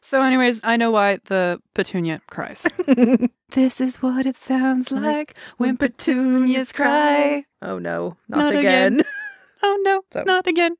So anyways, I know why the petunia cries. This is what it sounds like when petunias cry. Oh no, not again. Oh no, not again.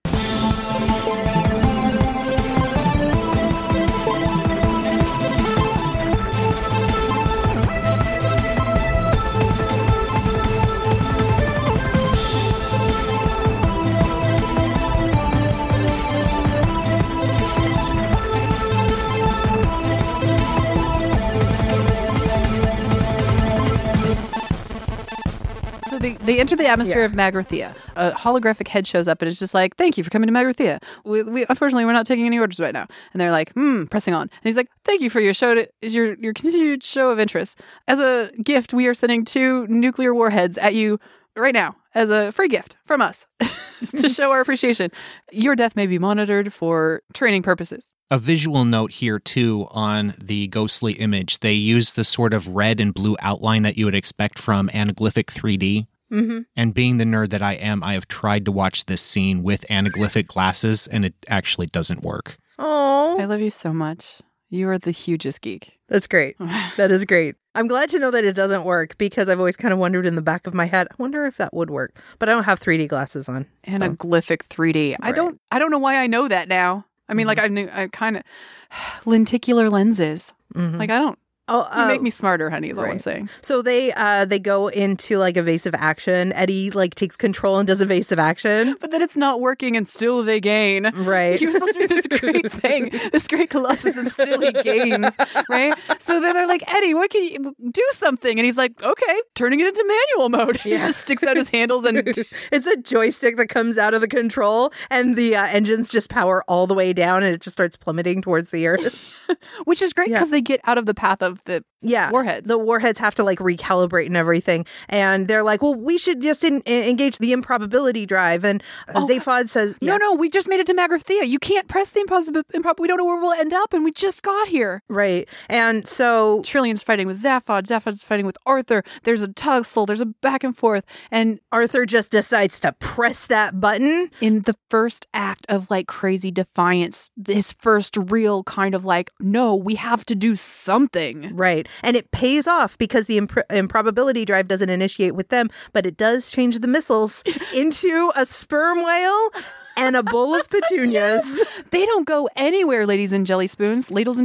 So they enter the atmosphere of Magrathea. A holographic head shows up and it's just like, thank you for coming to Magrathea. We unfortunately, we're not taking any orders right now. And they're like, pressing on. And he's like, thank you for your your continued show of interest. As a gift, we are sending 2 nuclear warheads at you right now as a free gift from us to show our appreciation. Your death may be monitored for training purposes. A visual note here, too, on the ghostly image. They use the sort of red and blue outline that you would expect from anaglyphic 3D. Mm-hmm. And being the nerd that I am, I have tried to watch this scene with anaglyphic glasses, and it actually doesn't work. Oh, I love you so much. You are the hugest geek. That's great. That is great. I'm glad to know that it doesn't work because I've always kind of wondered in the back of my head, I wonder if that would work. But I don't have 3D glasses on. Anaglyphic 3D. Right. I don't know why I know that now. I mean, like, I kind of... lenticular lenses. Mm-hmm. Like, I don't... You make me smarter, honey, is all I'm saying. So they go into, like, evasive action. Eddie, like, takes control and does evasive action. But then it's not working and still they gain. Right. He was supposed to be this great thing, this great colossus, and still he gains, right? So then they're like, Eddie, what can you do something? And he's like, okay, turning it into manual mode. Yeah. He just sticks out his handles and... It's a joystick that comes out of the control and the engines just power all the way down and it just starts plummeting towards the earth. Which is great because they get out of the path of the warheads. The warheads have to like recalibrate and everything. And they're like, well, we should just engage the improbability drive. And Zaphod says, no, we just made it to Magrathea. You can't press the improbability. We don't know where we'll end up. And we just got here. Right. And so Trillian's fighting with Zaphod. Zaphod's fighting with Arthur. There's a tussle. There's a back and forth. And Arthur just decides to press that button. In the first act of like crazy defiance, his first real kind of like, no, we have to do something. Right. And it pays off because the improbability drive doesn't initiate with them, but it does change the missiles into a sperm whale and a bowl of petunias. Yes. They don't go anywhere, ladles and jelly spoons.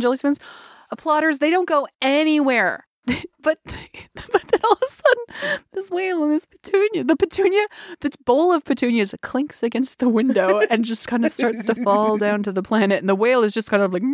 Applauders, they don't go anywhere. But then all of a sudden, this whale and this petunia, this bowl of petunias clinks against the window and just kind of starts to fall down to the planet. And the whale is just kind of like,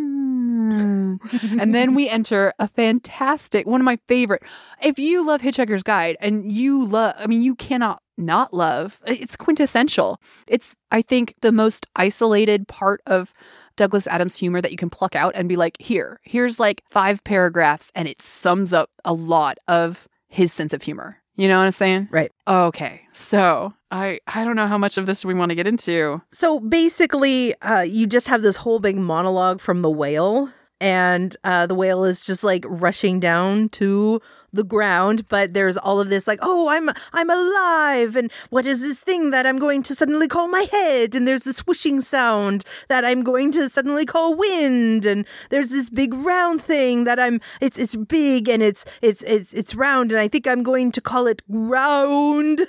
and then we enter a fantastic, one of my favorite. If you love Hitchhiker's Guide and you cannot not love, it's quintessential. It's, I think, the most isolated part of Douglas Adams humor that you can pluck out and be like, here's like 5 paragraphs and it sums up a lot of his sense of humor. You know what I'm saying? Right. Okay. So I don't know how much of this we want to get into. So basically, you just have this whole big monologue from the whale. And the whale is just like rushing down to the ground. But there's all of this like, oh, I'm alive. And what is this thing that I'm going to suddenly call my head? And there's this whooshing sound that I'm going to suddenly call wind. And there's this big round thing that it's big and it's round. And I think I'm going to call it ground.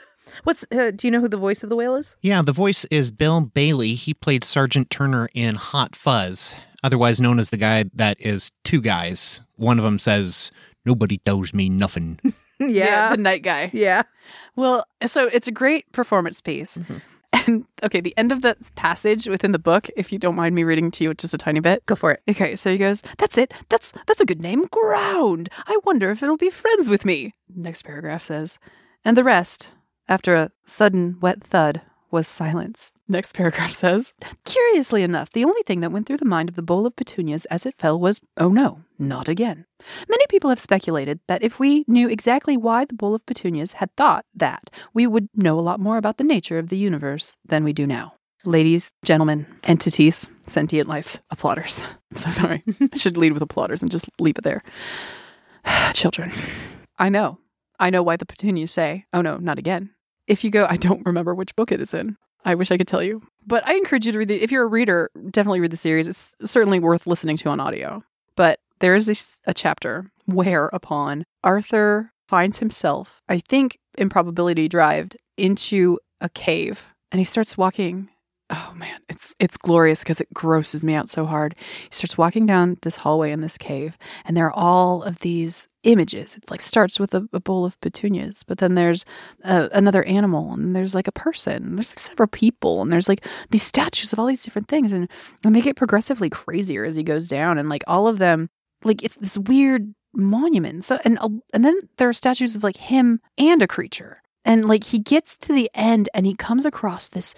Do you know who the voice of the whale is? Yeah, the voice is Bill Bailey. He played Sergeant Turner in Hot Fuzz, otherwise known as the guy that is 2 guys. One of them says, nobody tells me nothing. Yeah, the night guy. Yeah. Well, so it's a great performance piece. Mm-hmm. And, okay, the end of the passage within the book, if you don't mind me reading to you just a tiny bit. Go for it. Okay, so he goes, that's it. That's a good name. Ground. I wonder if it'll be friends with me. Next paragraph says, and the rest... After a sudden wet thud was silence. Next paragraph says, curiously enough, the only thing that went through the mind of the bowl of petunias as it fell was, oh no, not again. Many people have speculated that if we knew exactly why the bowl of petunias had thought that, we would know a lot more about the nature of the universe than we do now. Ladies, gentlemen, entities, sentient lives, applauders. I'm so sorry. I should lead with applauders and just leave it there. Children. I know why the petunias say, oh no, not again. If you go, I don't remember which book it is in. I wish I could tell you. But I encourage you to read it. If you're a reader, definitely read the series. It's certainly worth listening to on audio. But there is a chapter whereupon Arthur finds himself, I think, improbability drived into a cave. And he starts walking. Oh man, it's glorious because it grosses me out so hard. He starts walking down this hallway in this cave, and there are all of these images. It like starts with a bowl of petunias, but then there's another animal, and there's like a person, and there's like several people, and there's like these statues of all these different things, and they get progressively crazier as he goes down, and like all of them, like it's this weird monument. So and then there are statues of like him and a creature, and like he gets to the end, and he comes across this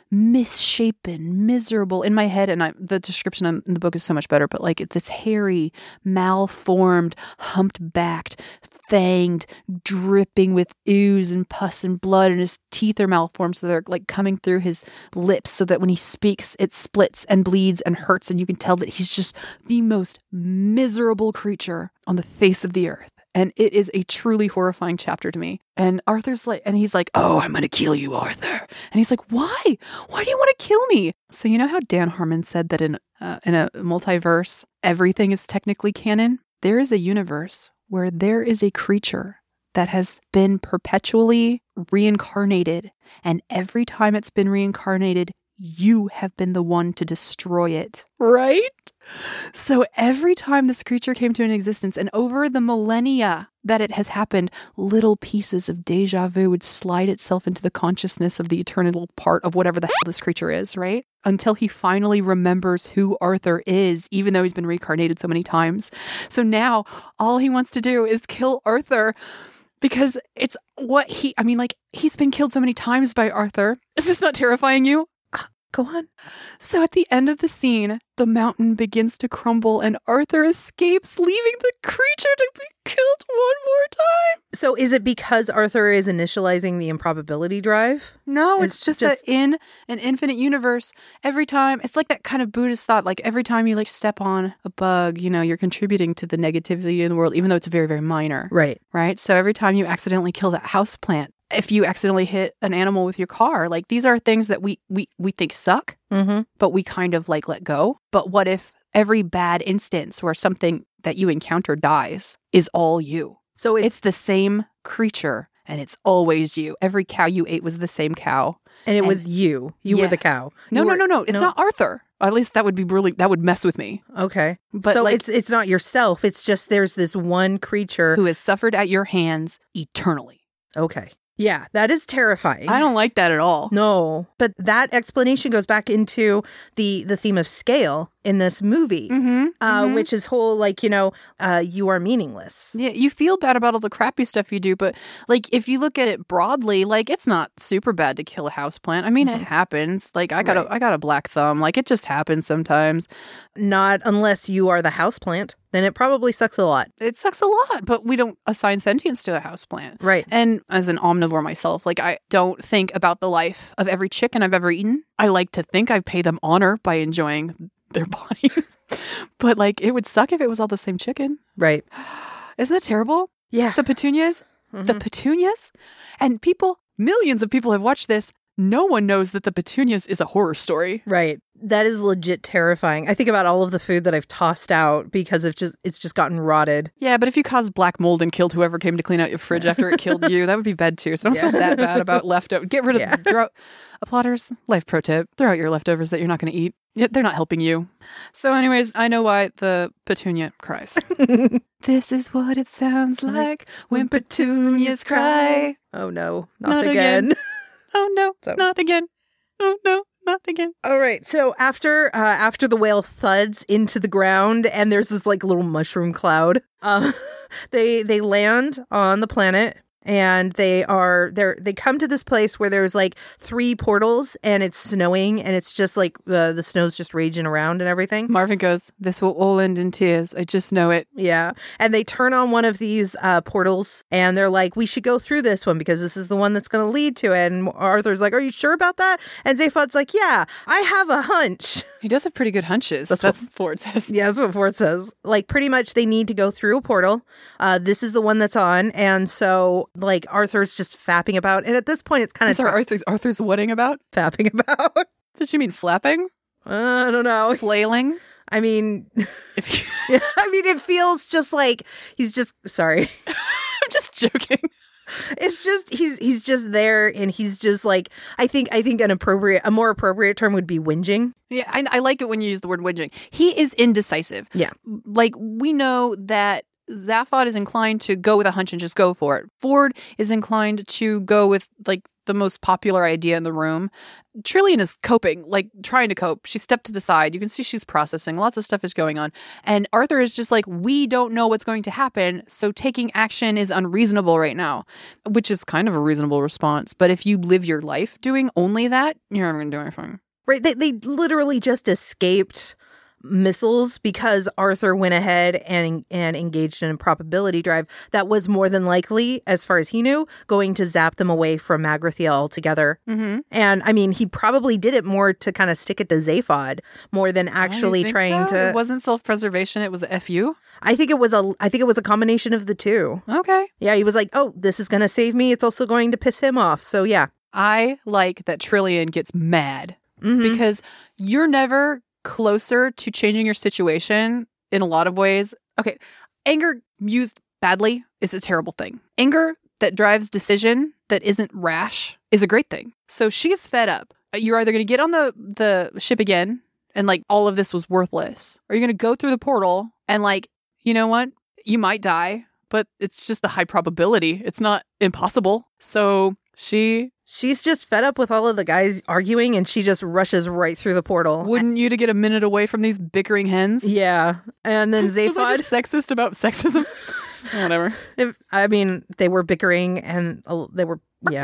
misshapen, miserable, in my head, and the description in the book is so much better, but like this hairy, malformed, humped-backed, fanged, dripping with ooze and pus and blood, and his teeth are malformed, so they're like coming through his lips so that when he speaks, it splits and bleeds and hurts, and you can tell that he's just the most miserable creature on the face of the earth. And it is a truly horrifying chapter to me. And Arthur's like, and he's like, oh, I'm going to kill you, Arthur. And he's like, why? Why do you want to kill me? So you know how Dan Harmon said that in a multiverse, everything is technically canon? There is a universe where there is a creature that has been perpetually reincarnated. And every time it's been reincarnated, you have been the one to destroy it. Right? So every time this creature came to an existence, and over the millennia that it has happened, little pieces of deja vu would slide itself into the consciousness of the eternal part of whatever the hell this creature is, right? Until he finally remembers who Arthur is, even though he's been reincarnated so many times. So now all he wants to do is kill Arthur because it's what he's been killed so many times by Arthur. Is this not terrifying you? Go on. So at the end of the scene, the mountain begins to crumble and Arthur escapes, leaving the creature to be killed one more time. So is it because Arthur is initializing the improbability drive? No, it's just that in an infinite universe, every time, it's like that kind of Buddhist thought, like every time you like step on a bug, you know, you're contributing to the negativity in the world, even though it's very, very minor. Right. Right? So every time you accidentally kill that houseplant, if you accidentally hit an animal with your car, like these are things that we think suck, but we kind of like let go. But what if every bad instance where something that you encounter dies is all you? So it's the same creature and it's always you. Every cow you ate was the same cow. And it was you. You were the cow. No. It's not Arthur. At least that would be that would mess with me. Okay. But so like, it's not yourself. It's just there's this one creature who has suffered at your hands eternally. Okay. Yeah, that is terrifying. I don't like that at all. No, but that explanation goes back into the theme of scale in this movie, which is whole, like, you know, you are meaningless. Yeah, you feel bad about all the crappy stuff you do, but like if you look at it broadly, like it's not super bad to kill a houseplant. I mean, it happens. Like I got a black thumb. Like it just happens sometimes. Not unless you are the houseplant. Then it probably sucks a lot. It sucks a lot, but we don't assign sentience to a houseplant. Right. And as an omnivore myself, like I don't think about the life of every chicken I've ever eaten. I like to think I pay them honor by enjoying their bodies. But like it would suck if it was all the same chicken. Right. Isn't that terrible? Yeah. The petunias. The petunias. And millions of people have watched this. No one knows that the petunias is a horror story. Right. That is legit terrifying. I think about all of the food that I've tossed out because it's just gotten rotted. Yeah, but if you caused black mold and killed whoever came to clean out your fridge after it killed you, that would be bad too. So don't feel that bad about leftovers. Get rid of Applauders. Life pro tip. Throw out your leftovers that you're not going to eat. They're not helping you. So anyways, I know why the petunia cries. This is what it sounds like when petunias cry. Oh no, not again. Oh no, not again. Oh no, not again. All right. So after the whale thuds into the ground and there's this like little mushroom cloud, they land on the planet. And they come to this place where there's like 3 portals and it's snowing and it's just like the snow's just raging around and everything. Marvin goes, "This will all end in tears. I just know it." Yeah. And they turn on one of these portals and they're like, "We should go through this one because this is the one that's going to lead to it." And Arthur's like, "Are you sure about that?" And Zaphod's like, "Yeah, I have a hunch." He does have pretty good hunches. That's what Ford says. Yeah, that's what Ford says. Like pretty much they need to go through a portal. This is the one that's on. And so like Arthur's just fapping about. And at this point, it's kind of... Sorry, Arthur's whatting about? Fapping about. Did she mean flapping? I don't know. Flailing? I mean, If you, it feels just like he's just sorry. I'm just joking. It's just he's just there, and he's just like I think a more appropriate term would be whinging. Yeah, I like it when you use the word whinging. He is indecisive. Yeah. Like, we know that Zaphod is inclined to go with a hunch and just go for it. Ford is inclined to go with, like, the most popular idea in the room. Trillian is coping, like, trying to cope. She stepped to the side. You can see she's processing. Lots of stuff is going on. And Arthur is just like, we don't know what's going to happen, so taking action is unreasonable right now, which is kind of a reasonable response. But if you live your life doing only that, you're never going to do anything. Right. They literally just escaped missiles because Arthur went ahead and engaged in a probability drive that was more than likely, as far as he knew, going to zap them away from Magrathea altogether. Mm-hmm. And I mean, he probably did it more to kind of stick it to Zaphod more than actually trying to. It wasn't self-preservation. It was a FU. I think it was a combination of the two. Okay. Yeah, he was like, oh, this is going to save me. It's also going to piss him off. So yeah. I like that Trillian gets mad Mhm. because you're never closer to changing your situation in a lot of ways. Okay, anger used badly is a terrible thing. Anger that drives decision that isn't rash is a great thing. So she's fed up. You're either going to get on the ship again and, like, all of this was worthless, or you're going to go through the portal and, like, you know what? You might die, but it's just a high probability. It's not impossible. So she's just fed up with all of the guys arguing, and she just rushes right through the portal. Wouldn't you to get a minute away from these bickering hens? Yeah. And then Was I Zaphod. just sexist about sexism? Whatever. I mean, they were bickering, and they were, yeah.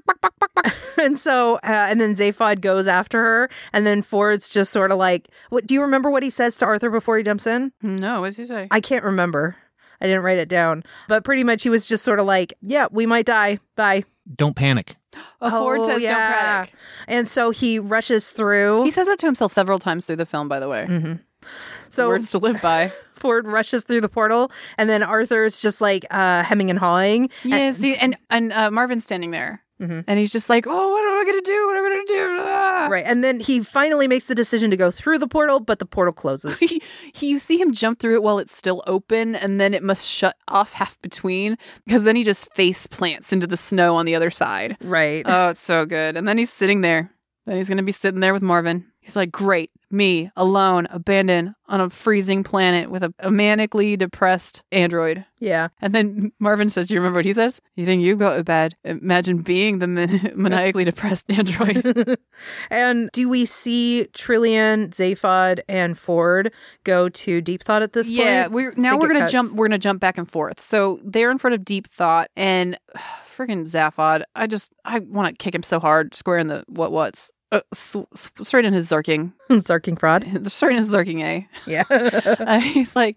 And so, and then Zaphod goes after her, and then Ford's just sort of like, what? Do you remember what he says to Arthur before he jumps in? No, what does he say? I can't remember. I didn't write it down. But pretty much he was just sort of like, yeah, we might die. Bye. Don't panic. Ford says, yeah. don't panic. And so he rushes through. He says that to himself several times through the film, by the way. Mm-hmm. So words to live by. Ford rushes through the portal, and then Arthur's just like hemming and hawing. Yes, and Marvin's standing there. Mhm. And he's just like, oh, what am I going to do? What am I going to do? Ah. Right. And then he finally makes the decision to go through the portal, but the portal closes. You see him jump through it while it's still open, and then it must shut off half between, because then he just face plants into the snow on the other side. Right. Oh, it's so good. And then he's sitting there. Then he's going to be sitting there with Marvin. He's like, great, me, alone, abandoned on a freezing planet with a manically depressed android. Yeah. And then Marvin says, do you remember what he says? You think you got it bad? Imagine being the maniacally depressed android. And do we see Trillian, Zaphod, and Ford go to Deep Thought at this point? Yeah, we're gonna jump back and forth. So they're in front of Deep Thought, and friggin' Zaphod, I want to kick him so hard, square in the what's. Straight in his Zarking. Zarking prod. Straight in his Zarking A. Yeah. He's like,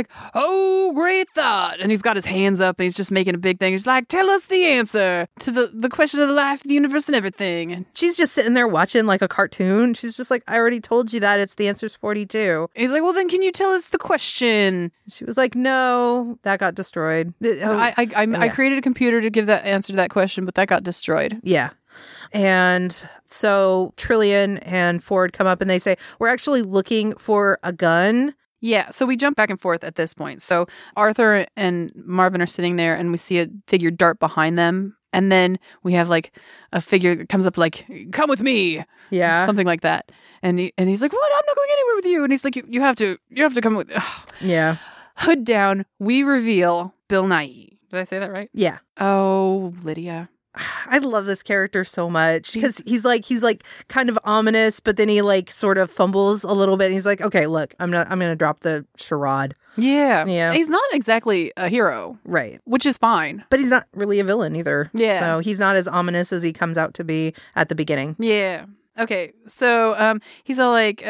oh, great thought. And he's got his hands up and he's just making a big thing. He's like, tell us the answer to the question of the life, the universe, and everything. And she's just sitting there watching like a cartoon. She's just like, I already told you that. The answer's 42. He's like, well, then can you tell us the question? She was like, no, that got destroyed. I created a computer to give that answer to that question, but that got destroyed. Yeah. And so Trillian and Ford come up and they say, we're actually looking for a gun. Yeah, so we jump back and forth at this point. So Arthur and Marvin are sitting there and we see a figure dart behind them. And then we have like a figure that comes up like, come with me. Yeah. Something like that. And he's like, what? I'm not going anywhere with you. And he's like, you have to come with. Ugh. Yeah. Hood down. We reveal Bill Nighy. Did I say that right? Yeah. Oh, Lydia. I love this character so much because he's like kind of ominous, but then he like sort of fumbles a little bit. And he's like, okay, look, I'm going to drop the charade. Yeah. Yeah. He's not exactly a hero. Right. Which is fine. But he's not really a villain either. Yeah. So he's not as ominous as he comes out to be at the beginning. Yeah. Okay. So he's all like,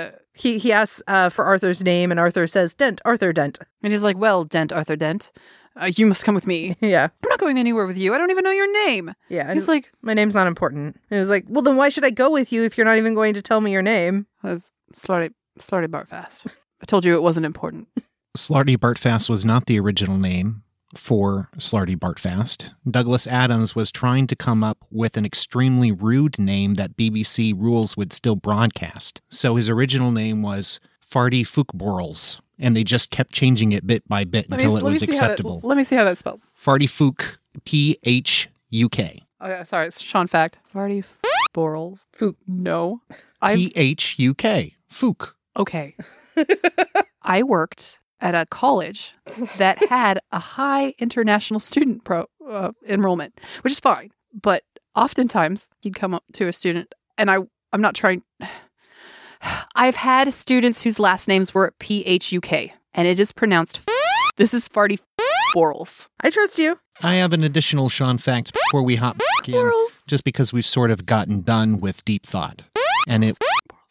he asks for Arthur's name, and Arthur says, Dent, Arthur Dent. And he's like, well, Dent, Arthur Dent. You must come with me. Yeah. I'm not going anywhere with you. I don't even know your name. Yeah. He's like, my name's not important. And he was like, well, then why should I go with you if you're not even going to tell me your name? That's Slarty Bartfast. I told you it wasn't important. Slarty Bartfast was not the original name for Slarty Bartfast. Douglas Adams was trying to come up with an extremely rude name that BBC rules would still broadcast. So his original name was Farty Fookborals. And they just kept changing it bit by bit until it was acceptable. Let me see how that's spelled. Farty Fook, Phuk. Okay, sorry, it's Sean fact. Farty Borals. Fook. No. Phuk. Fook. Okay. I worked at a college that had a high international student enrollment, which is fine. But oftentimes you'd come up to a student, and I'm not trying. I've had students whose last names were Phuk, and it is pronounced. This is Farty Borals. I trust you. I have an additional Sean fact before we hop back in, just because we've sort of gotten done with Deep Thought. And it.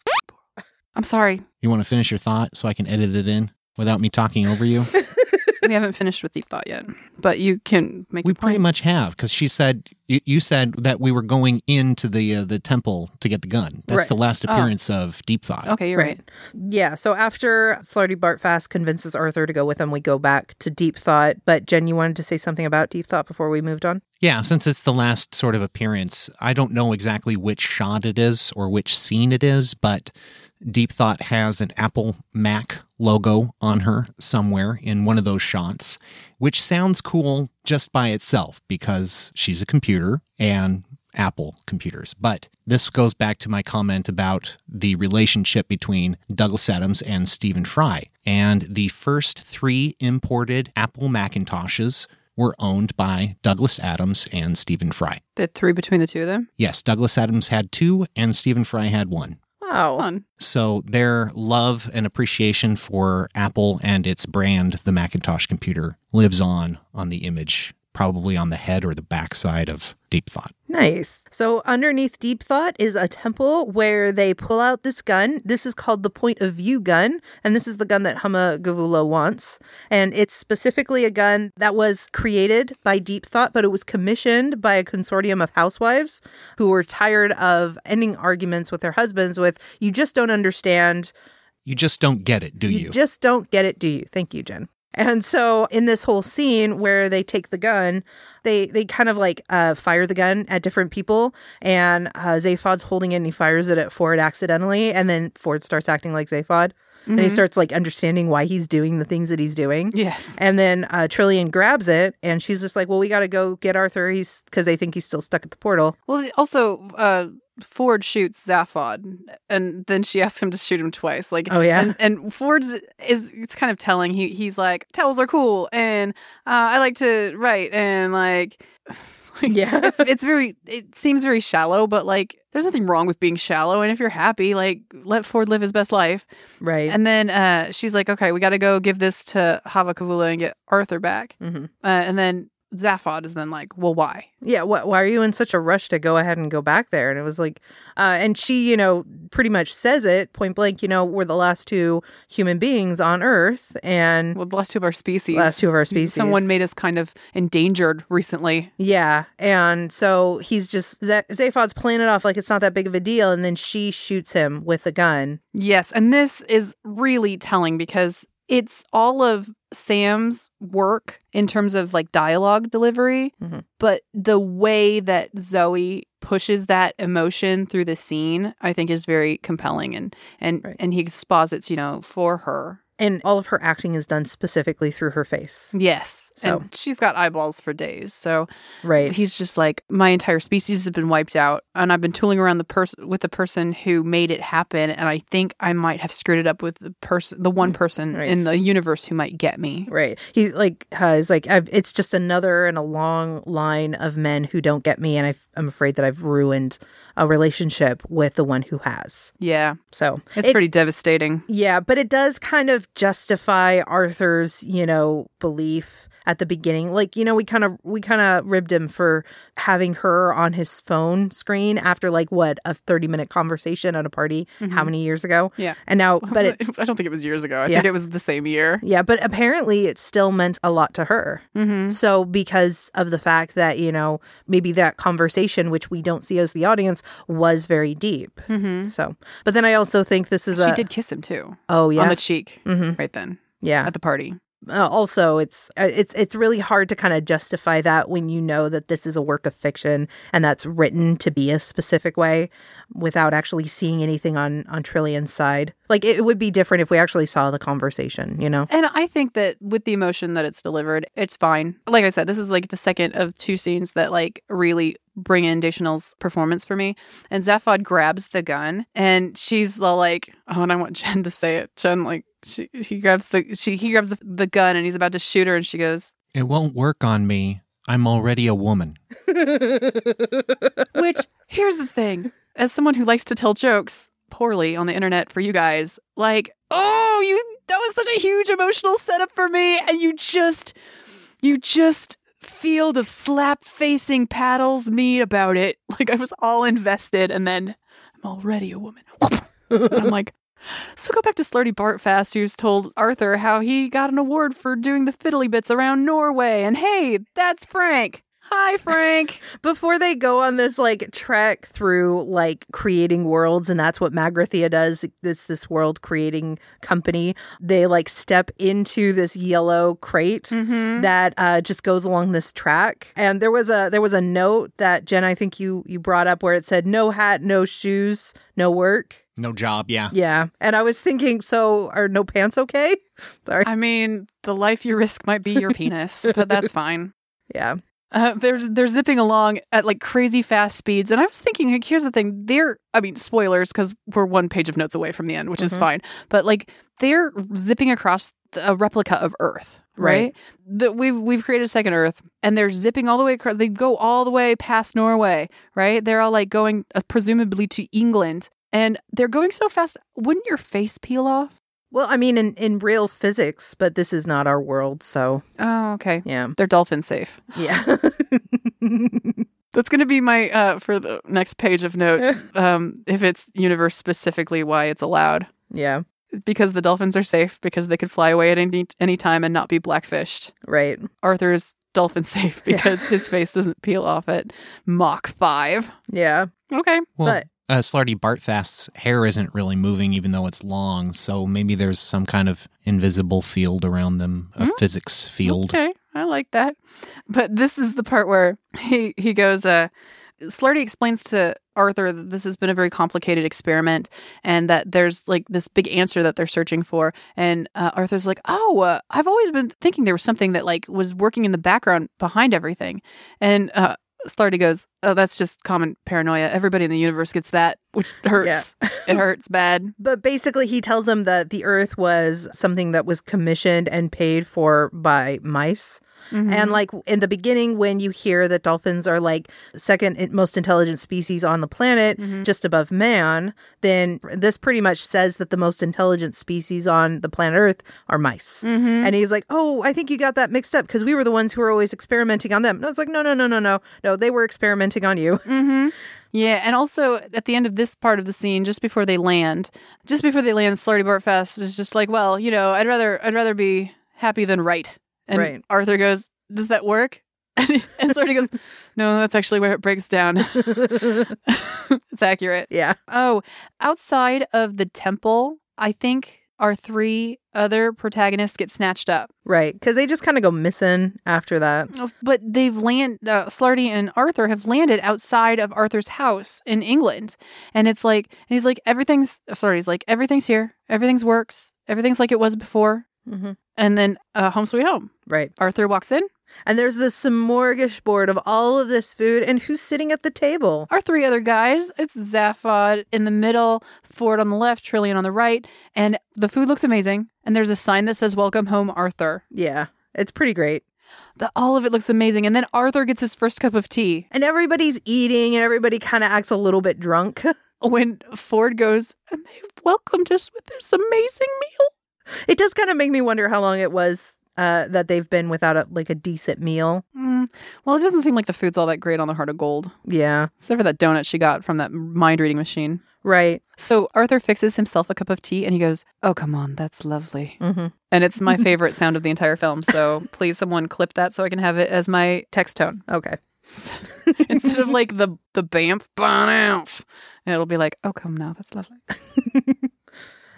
I'm sorry. You want to finish your thought so I can edit it in without me talking over you? We haven't finished with Deep Thought yet, but you can make. We pretty much have, because she said you said that we were going into the temple to get the gun. That's Right. the last appearance of Deep Thought. Okay, you're right. Yeah, so after Slarty Bartfast convinces Arthur to go with him, we go back to Deep Thought. But Jen, you wanted to say something about Deep Thought before we moved on? Yeah, since it's the last sort of appearance, I don't know exactly which shot it is or which scene it is, but Deep Thought has an Apple Mac logo on her somewhere in one of those shots, which sounds cool just by itself because she's a computer and Apple computers. But this goes back to my comment about the relationship between Douglas Adams and Stephen Fry. And the first 3 imported Apple Macintoshes were owned by Douglas Adams and Stephen Fry. The 3 between the two of them? Yes, Douglas Adams had 2 and Stephen Fry had 1. Wow. Fun. So their love and appreciation for Apple and its brand, the Macintosh computer, lives on the image, probably on the head or the backside of Deep Thought. Nice. So underneath Deep Thought is a temple where they pull out this gun. This is called the Point of View gun, and this is the gun that Hama-Gavula wants. And it's specifically a gun that was created by Deep Thought, but it was commissioned by a consortium of housewives who were tired of ending arguments with their husbands with, you just don't understand. You just don't get it, do you? You just don't get it, do you? Thank you, Jen. And so in this whole scene where they take the gun, they kind of like fire the gun at different people, and Zaphod's holding it and he fires it at Ford accidentally, and then Ford starts acting like Zaphod. And he starts like understanding why he's doing the things that he's doing. Yes. And then Trillian grabs it, and she's just like, well, we got to go get Arthur. Because they think he's still stuck at the portal. Well, also, Ford shoots Zaphod, and then she asks him to shoot him twice. Like, oh, yeah? And Ford's it's kind of telling. He's like, towels are cool, and I like to write, and like... Yeah. it seems very shallow, but like there's nothing wrong with being shallow, and if you're happy, like let Ford live his best life. Right. And then she's like, okay, we got to go give this to Hava-Kavula and get Arthur back. Mm-hmm. And then Zaphod is then like, well, why? Yeah, why are you in such a rush to go ahead and go back there? And it was like, and she, pretty much says it point blank, we're the last 2 human beings on Earth. And well, the last 2 of our species. Last 2 of our species. Someone made us kind of endangered recently. Yeah. And so he's just, Zaphod's playing it off like it's not that big of a deal. And then she shoots him with a gun. Yes. And this is really telling because it's all of Sam's work in terms of like dialogue delivery, but the way that Zoe pushes that emotion through the scene, I think is very compelling and he exposits, for her. And all of her acting is done specifically through her face. Yes. So. And she's got eyeballs for days. So right. He's just like, my entire species has been wiped out. And I've been tooling around with the person who made it happen. And I think I might have screwed it up with the one person in the universe who might get me. Right. He's like, it's just another in a long line of men who don't get me. And I'm afraid that I've ruined a relationship with the one who has. Yeah. So it's pretty devastating. Yeah. But it does kind of justify Arthur's, belief at the beginning. Like, we kind of ribbed him for having her on his phone screen after like a 30-minute conversation at a party how many years ago? Yeah. And now, but I don't think it was years ago. I think it was the same year. Yeah, but apparently it still meant a lot to her. Mm-hmm. So because of the fact that, maybe that conversation, which we don't see as the audience, was very deep. Mm-hmm. So, but then I also think this is she did kiss him too. Oh, yeah. On the cheek right then. Yeah. At the party. Also, it's really hard to kind of justify that when you know that this is a work of fiction and that's written to be a specific way without actually seeing anything on Trillion's side. Like, it would be different if we actually saw the conversation, you know? And I think that with the emotion that it's delivered, it's fine. Like I said, this is like the second of two scenes that like really bring in Deschanel's performance for me. And Zaphod grabs the gun and she's like, oh, and I want Jen to say it. Jen, like, he grabs the gun and he's about to shoot her and she goes, "It won't work on me. I'm already a woman." Which, here's the thing. As someone who likes to tell jokes poorly on the internet for you guys, like, that was such a huge emotional setup for me. And you just field of slap-facing paddles me about it. Like, I was all invested, and then I'm already a woman. And I'm like, so go back to Slurdy Bartfast, who's told Arthur how he got an award for doing the fiddly bits around Norway. And hey, that's Frank. Hi, Frank. Before they go on this like trek through like creating worlds, and that's what Magrathea does, this world creating company, they like step into this yellow crate that just goes along this track. And there was a note that, Jen, I think you brought up where it said, "No hat, no shoes, no work. No job, yeah. Yeah. And I was thinking, so are no pants okay? Sorry. I mean, the life you risk might be your penis, but that's fine. Yeah. They're zipping along at like crazy fast speeds. And I was thinking, like, here's the thing. Spoilers, because we're one page of notes away from the end, which is fine. But like, they're zipping across a replica of Earth, right? We've created a second Earth, and they're zipping all the way across. They go all the way past Norway, right? They're all like going presumably to England. And they're going so fast. Wouldn't your face peel off? Well, I mean, in real physics, but this is not our world, so. Oh, okay. Yeah. They're dolphin safe. Yeah. That's going to be my, for the next page of notes, if it's universe specifically, why it's allowed. Yeah. Because the dolphins are safe, because they could fly away at any time and not be blackfished. Right. Arthur's dolphin safe because his face doesn't peel off at Mach 5. Yeah. Okay. Well, Slarty Bartfast's hair isn't really moving even though it's long, so maybe there's some kind of invisible field around them, a physics field. Okay, I like that. But this is the part where he goes, Slarty explains to Arthur that this has been a very complicated experiment and that there's like this big answer that they're searching for. And Arthur's like, I've always been thinking there was something that like was working in the background behind everything. And Slarty goes, oh, that's just common paranoia. Everybody in the universe gets that, which hurts. Yeah. It hurts bad. But basically, he tells them that the Earth was something that was commissioned and paid for by mice. Mm-hmm. And like in the beginning, when you hear that dolphins are like second most intelligent species on the planet, just above man, then this pretty much says that the most intelligent species on the planet Earth are mice. Mm-hmm. And he's like, oh, I think you got that mixed up because we were the ones who were always experimenting on them. And I was like, no, they were experimenting on you. Mm-hmm. Yeah, and also at the end of this part of the scene, just before they land, Slarty Bartfast is just like, well, you know, I'd rather be happy than right. And Arthur goes, does that work? And Slarty goes, no, that's actually where it breaks down. It's accurate. Yeah. Oh, outside of the temple, I think our three other protagonists get snatched up. Right, because they just kind of go missing after that. But they've Slarty and Arthur have landed outside of Arthur's house in England. And it's like, and he's like, everything's here. Everything's works. Everything's like it was before. Mm-hmm. And then home sweet home. Right. Arthur walks in. And there's this smorgasbord of all of this food. And who's sitting at the table? Our three other guys. It's Zaphod in the middle, Ford on the left, Trillion on the right. And the food looks amazing. And there's a sign that says, welcome home, Arthur. Yeah, it's pretty great. All of it looks amazing. And then Arthur gets his first cup of tea. And everybody's eating and everybody kind of acts a little bit drunk. When Ford goes, and they've welcomed us with this amazing meal. It does kind of make me wonder how long it was that they've been without a decent meal. Well, it doesn't seem like the food's all that great on the Heart of Gold. Yeah. Except for that donut she got from that mind-reading machine. Right. So Arthur fixes himself a cup of tea and he goes, oh, come on, that's lovely. Mm-hmm. And it's my favorite sound of the entire film. So please, someone clip that so I can have it as my text tone. Okay. Instead of like the bamf, it'll be like, oh, come now, that's lovely.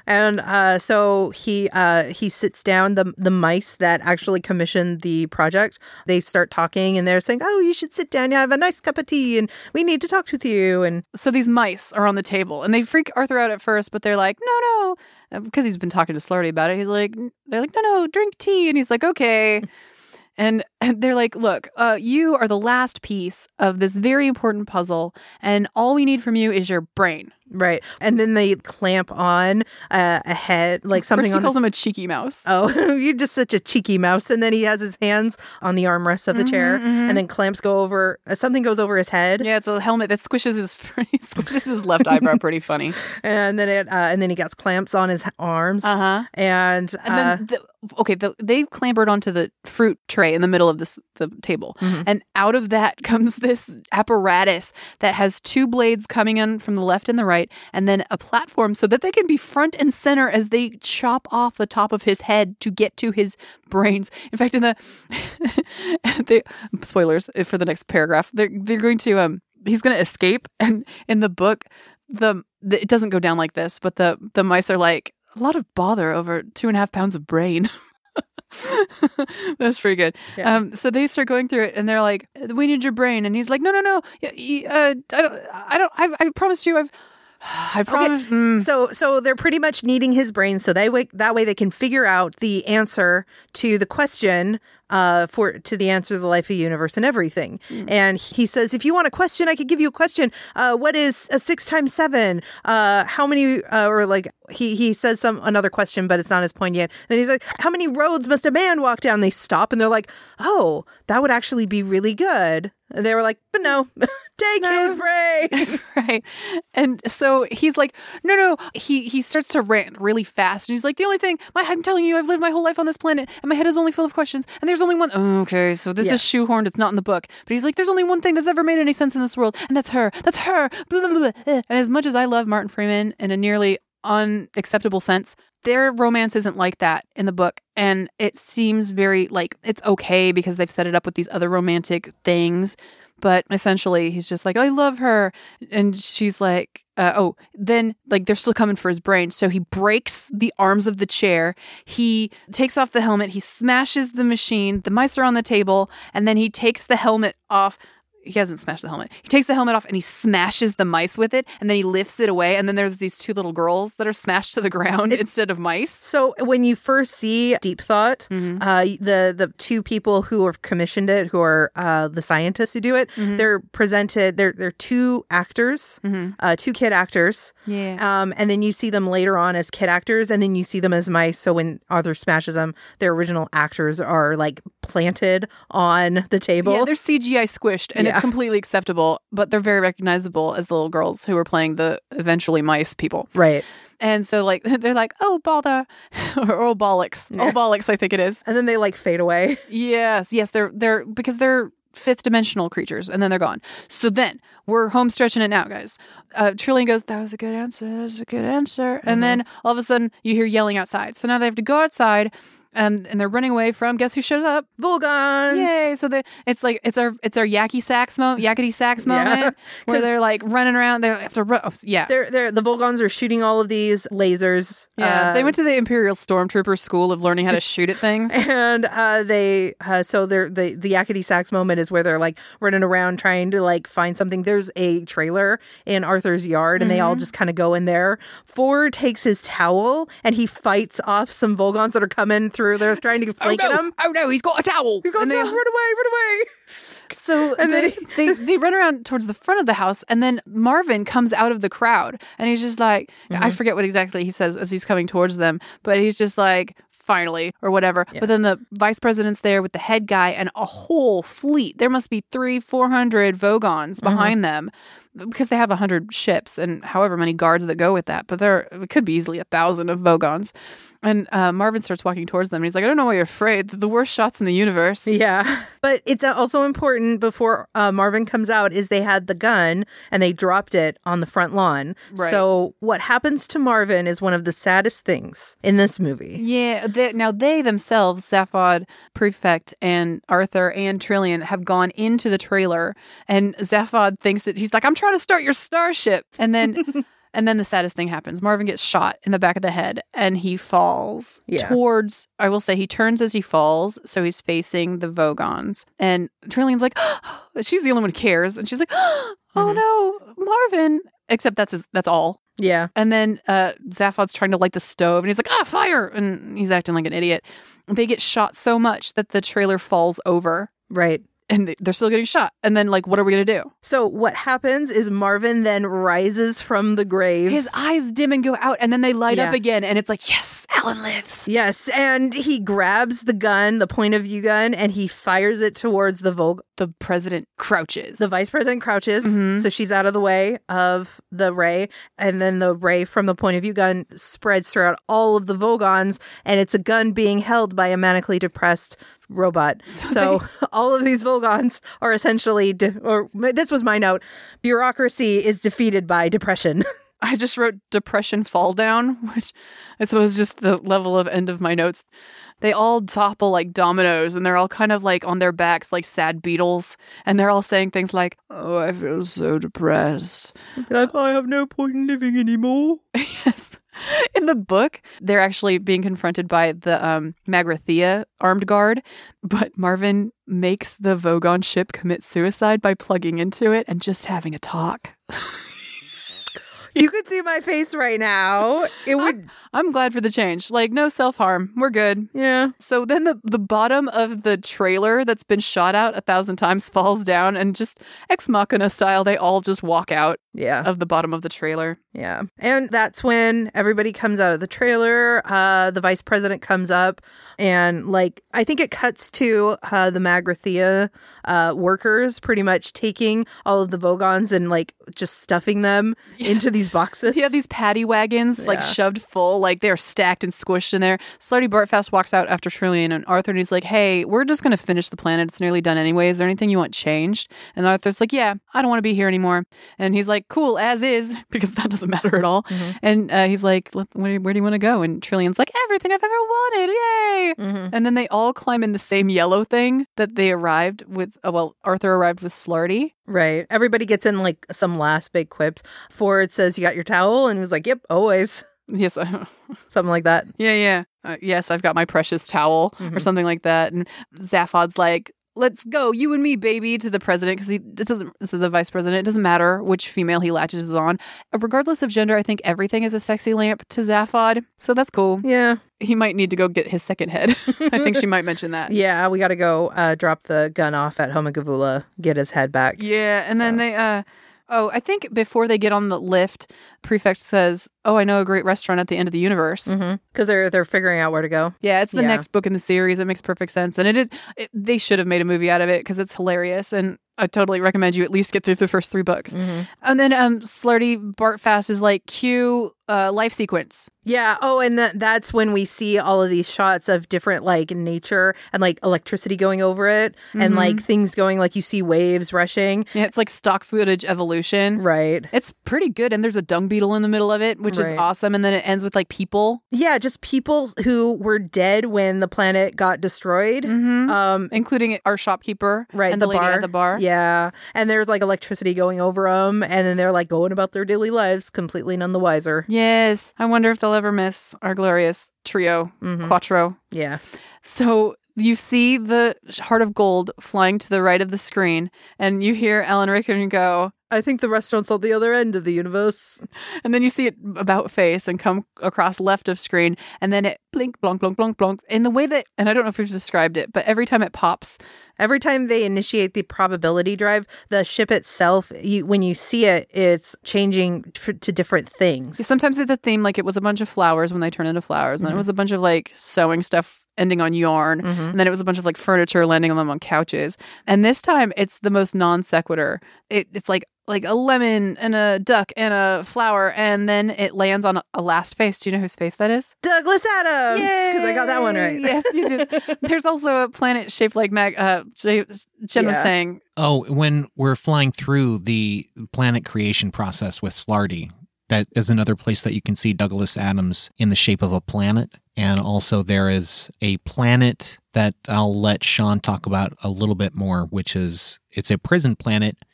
And so he sits down. The mice that actually commissioned the project, they start talking, and they're saying, "Oh, you should sit down. You have a nice cup of tea, and we need to talk with you." And so these mice are on the table, and they freak Arthur out at first, but they're like, "No," because he's been talking to Slurty about it. They're like, "No, drink tea," and he's like, "Okay." And they're like, "Look, you are the last piece of this very important puzzle, and all we need from you is your brain." Right. And then they clamp on a head, like something First on he calls him a cheeky mouse. Oh, you're just such a cheeky mouse. And then he has his hands on the armrest of the chair, and then clamps go over, something goes over his head. Yeah, it's a helmet that squishes his left eyebrow pretty funny. And then he gets clamps on his arms. Uh-huh. And then they clambered onto the fruit tray in the middle of the table. And out of that comes this apparatus that has two blades coming in from the left and the right, and then a platform so that they can be front and center as they chop off the top of his head to get to his brains. In fact, in the spoilers for the next paragraph, they're going to he's going to escape, and in the book it doesn't go down like this, but the mice are like, "A lot of bother over 2.5 pounds of brain." That's pretty good. Yeah. So they start going through it, and they're like, "We need your brain," and he's like, "No. I promised you. I promise." Okay. So they're pretty much needing his brain, so that way they can figure out the answer to the question to the answer to the life of the universe and everything. And he says, "If you want a question, I could give you a question. What is 6 times 7? How many?" Or like he says another question, but it's not his point yet. Then he's like, "How many roads must a man walk down?" They stop, and they're like, "Oh, that would actually be really good." And they were like, "But no, take his brain." Right. And so he's like, no. He starts to rant really fast. And he's like, "The only thing, I'm telling you, I've lived my whole life on this planet, and my head is only full of questions. And there's only one." Oh, okay, so this is shoehorned. It's not in the book. But he's like, "There's only one thing that's ever made any sense in this world, and that's her. That's her." Blah, blah, blah. And as much as I love Martin Freeman in a nearly unacceptable sense, their romance isn't like that in the book. And it seems very like it's okay because they've set it up with these other romantic things. But essentially, he's just like, "I love her." And she's like, then like they're still coming for his brain. So he breaks the arms of the chair. He takes off the helmet. He smashes the machine. The mice are on the table. And then he takes the helmet off. He hasn't smashed the helmet. He takes the helmet off and he smashes the mice with it, and then he lifts it away, and then there's these two little girls that are smashed to the ground instead of mice. So when you first see Deep Thought, the two people who have commissioned it, who are the scientists who do it, they're presented. They're two actors, two kid actors. Yeah. And then you see them later on as kid actors, and then you see them as mice. So when Arthur smashes them, their original actors are like planted on the table. Yeah, they're CGI squished, and it's completely acceptable, but they're very recognizable as the little girls who were playing the eventually mice people. Right. And so like they're like, "Oh, bother," or "Oh, bollocks." Yeah. "Oh, bollocks," I think it is. And then they like fade away. Yes, they're because they're fifth dimensional creatures, and then they're gone. So then we're home stretching it now, guys. Trillian goes, "That was a good answer. That was a good answer." And then all of a sudden you hear yelling outside. So now they have to go outside. And they're running away from, guess who shows up? Volgons. Yay! So it's our yakety sax moment where they're like running around. They have to run. Oh, yeah, the Volgons are shooting all of these lasers. Yeah, they went to the Imperial Stormtrooper School of learning how to shoot at things. And the yakety sax moment is where they're like running around trying to like find something. There's a trailer in Arthur's yard, and they all just kind of go in there. Ford takes his towel and he fights off some Volgons that are coming through. They're trying to flank at him. Oh no, he's got a towel. Run away. So and then they run around towards the front of the house, and then Marvin comes out of the crowd, and he's just like, I forget what exactly he says as he's coming towards them, but he's just like, "Finally," or whatever. Yeah. But then the vice president's there with the head guy and a whole fleet. There must be 300-400 Vogons behind them, because they have 100 ships and however many guards that go with that. But it could be easily 1,000 of Vogons. And Marvin starts walking towards them. And he's like, "I don't know why you're afraid. They're the worst shots in the universe." Yeah. But it's also important before Marvin comes out is they had the gun and they dropped it on the front lawn. Right. So what happens to Marvin is one of the saddest things in this movie. Yeah. They themselves, Zaphod, Prefect, and Arthur, and Trillian have gone into the trailer. And Zaphod thinks that he's like, "I'm trying to start your starship." And then And then the saddest thing happens. Marvin gets shot in the back of the head and he falls towards, I will say he turns as he falls. So he's facing the Vogons. And Trillian's like, she's the only one who cares. And she's like, oh no, Marvin. Except that's all. Yeah. And then Zaphod's trying to light the stove and he's like, fire. And he's acting like an idiot. They get shot so much that the trailer falls over. Right. And they're still getting shot. And then, like, what are we going to do? So what happens is Marvin then rises from the grave. His eyes dim and go out, and then they light up again. And it's like, yes, Alan lives. Yes. And he grabs the gun, the point of view gun, and he fires it towards the Vog. The president crouches. The vice president crouches. So she's out of the way of the ray. And then the ray from the point of view gun spreads throughout all of the Vogons. And it's a gun being held by a manically depressed robot. So all of these Vogons are essentially, this was my note, bureaucracy is defeated by depression. I just wrote depression fall down, which I suppose is just the level of end of my notes. They all topple like dominoes and they're all kind of like on their backs like sad beetles. And they're all saying things like, oh, I feel so depressed. Like, I have no point in living anymore. Yes. In the book, they're actually being confronted by the Magrathea armed guard, but Marvin makes the Vogon ship commit suicide by plugging into it and just having a talk. You could see my face right now. It would. I'm glad for the change. Like, no self-harm. We're good. Yeah. So then the bottom of the trailer that's been shot out 1,000 times falls down and just Ex Machina style, they all just walk out of the bottom of the trailer. Yeah. And that's when everybody comes out of the trailer. The vice president comes up and like, I think it cuts to the Magrathea workers pretty much taking all of the Vogons and like just stuffing them into these boxes. Yeah, these paddy wagons like shoved full, like they're stacked and squished in there. Slarty Bartfast walks out after Trillian and Arthur and he's like, hey, we're just going to finish the planet. It's nearly done anyway. Is there anything you want changed? And Arthur's like, yeah, I don't want to be here anymore. And he's like, cool, as is, because that doesn't matter at all. And he's like, where do you want to go? And Trillian's like, everything I've ever wanted. Yay. And then they all climb in the same yellow thing that they arrived with. Arthur arrived with Slarty. Right. Everybody gets in like some last big quips. Ford says, you got your towel? And he was like, yep, always. Yes. Something like that. Yeah. Yes, I've got my precious towel or something like that. And Zaphod's like, let's go, you and me, baby, to the president, because to the vice president. It doesn't matter which female he latches on. Regardless of gender, I think everything is a sexy lamp to Zaphod. So that's cool. Yeah. He might need to go get his second head. I think she might mention that. Yeah, we got to go drop the gun off at Homegavula, get his head back. Yeah, and then they... I think before they get on the lift, Prefect says, oh, I know a great restaurant at the end of the universe. Because they're figuring out where to go. Yeah, it's the next book in the series. It makes perfect sense. And they should have made a movie out of it because it's hilarious. And I totally recommend you at least get through the first 3 books. And then Slarty Bartfast is like, cue life sequence. Yeah. Oh, and that's when we see all of these shots of different like nature and like electricity going over it and like things going like you see waves rushing. Yeah, it's like stock footage evolution. Right. It's pretty good. And there's a dung beetle in the middle of it, which is awesome. And then it ends with like people. Yeah, just people who were dead when the planet got destroyed. Including our shopkeeper. Right. And the lady at the bar. Yeah. And there's like electricity going over them. And then they're like going about their daily lives completely none the wiser. Yes. I wonder if they'll ever miss our glorious trio, quattro. Yeah. So you see the Heart of Gold flying to the right of the screen, and you hear Alan Rickman go, I think the restaurant's on the other end of the universe. And then you see it about face and come across left of screen, and then it blink, blonk, blonk, blonk, blonk. In the way that, and I don't know if we've described it, but every time it pops. Every time they initiate the probability drive, the ship itself, when you see it, it's changing to different things. Sometimes it's a theme, like it was a bunch of flowers when they turn into flowers, and then it was a bunch of like sewing stuff ending on yarn, and then it was a bunch of like furniture landing on them on couches. And this time it's the most non sequitur. It's like a lemon and a duck and a flower, and then it lands on a last face. Do you know whose face that is? Douglas Adams! Because I got that one right. Yes, you did. There's also a planet shaped like Jen was saying. Oh, when we're flying through the planet creation process with Slarty, that is another place that you can see Douglas Adams in the shape of a planet. And also there is a planet that I'll let Sean talk about a little bit more, which is, it's a prison planet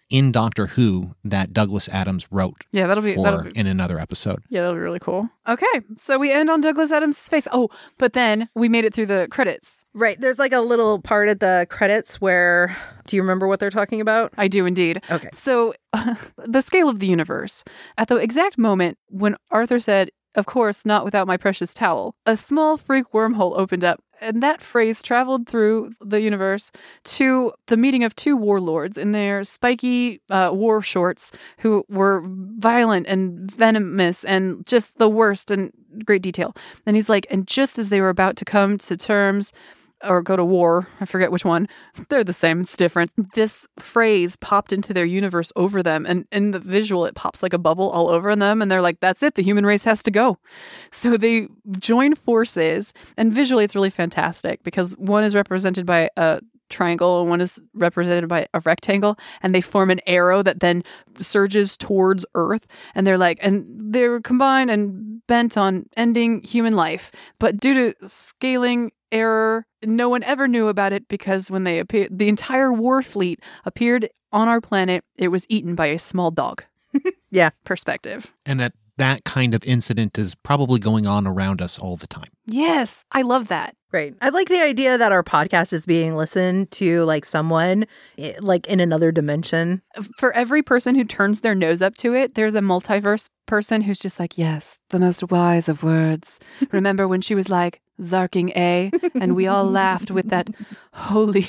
in Doctor Who that Douglas Adams wrote Yeah, that'll be in another episode. Yeah, that'll be really cool. Okay, so we end on Douglas Adams' face. Oh, but then we made it through the credits. Right. There's like a little part at the credits where, do you remember what they're talking about? I do indeed. Okay. So the scale of the universe. At the exact moment when Arthur said, "Of course, not without my precious towel," a small freak wormhole opened up. And that phrase traveled through the universe to the meeting of two warlords in their spiky war shorts who were violent and venomous and just the worst in great detail. And he's like, and just as they were about to come to terms or go to war, I forget which one, they're the same, it's different. This phrase popped into their universe over them, and in the visual, it pops like a bubble all over them, and they're like, that's it, the human race has to go. So they join forces, and visually it's really fantastic, because one is represented by a triangle and one is represented by a rectangle, and they form an arrow that then surges towards Earth, and they're combined and bent on ending human life. But due to scaling error, no one ever knew about it, because when they appeared, the entire war fleet appeared on our planet, it was eaten by a small dog. Yeah. Perspective. And that kind of incident is probably going on around us all the time. Yes, I love that. Right. I like the idea that our podcast is being listened to like someone like in another dimension. For every person who turns their nose up to it, there's a multiverse person who's just like, yes, the most wise of words. Remember when she was like, Zarking A? And we all laughed with that holy...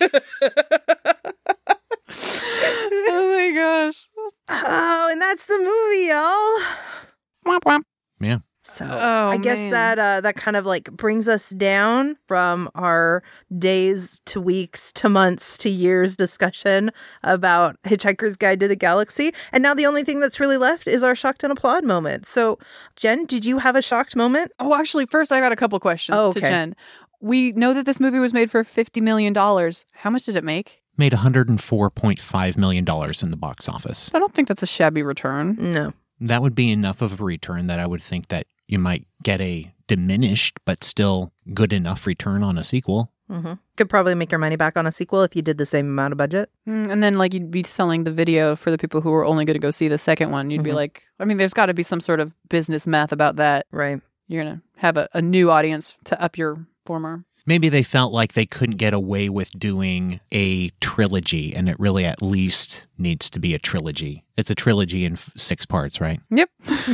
Oh my gosh. Oh, and that's the movie, y'all. Womp womp. Yeah. So Oh, I guess man. that kind of like brings us down from our days to weeks to months to years discussion about Hitchhiker's Guide to the Galaxy. And now the only thing that's really left is our shocked and applaud moment. So Jen, did you have a shocked moment? Oh, actually, first I got a couple questions Oh, to okay. Jen. We know that this movie was made for $50 million. How much did it make? Made $104.5 million in the box office. I don't think that's a shabby return. No. That would be enough of a return that I would think that you might get a diminished but still good enough return on a sequel. Mm-hmm. Could probably make your money back on a sequel if you did the same amount of budget. And then, like, you'd be selling the video for the people who are only going to go see the second one. You'd be like, I mean, there's got to be some sort of business math about that. Right. You're going to have a new audience to up your former. Maybe they felt like they couldn't get away with doing a trilogy, and it really at least needs to be a trilogy. It's a trilogy in 6 parts, right? Yep.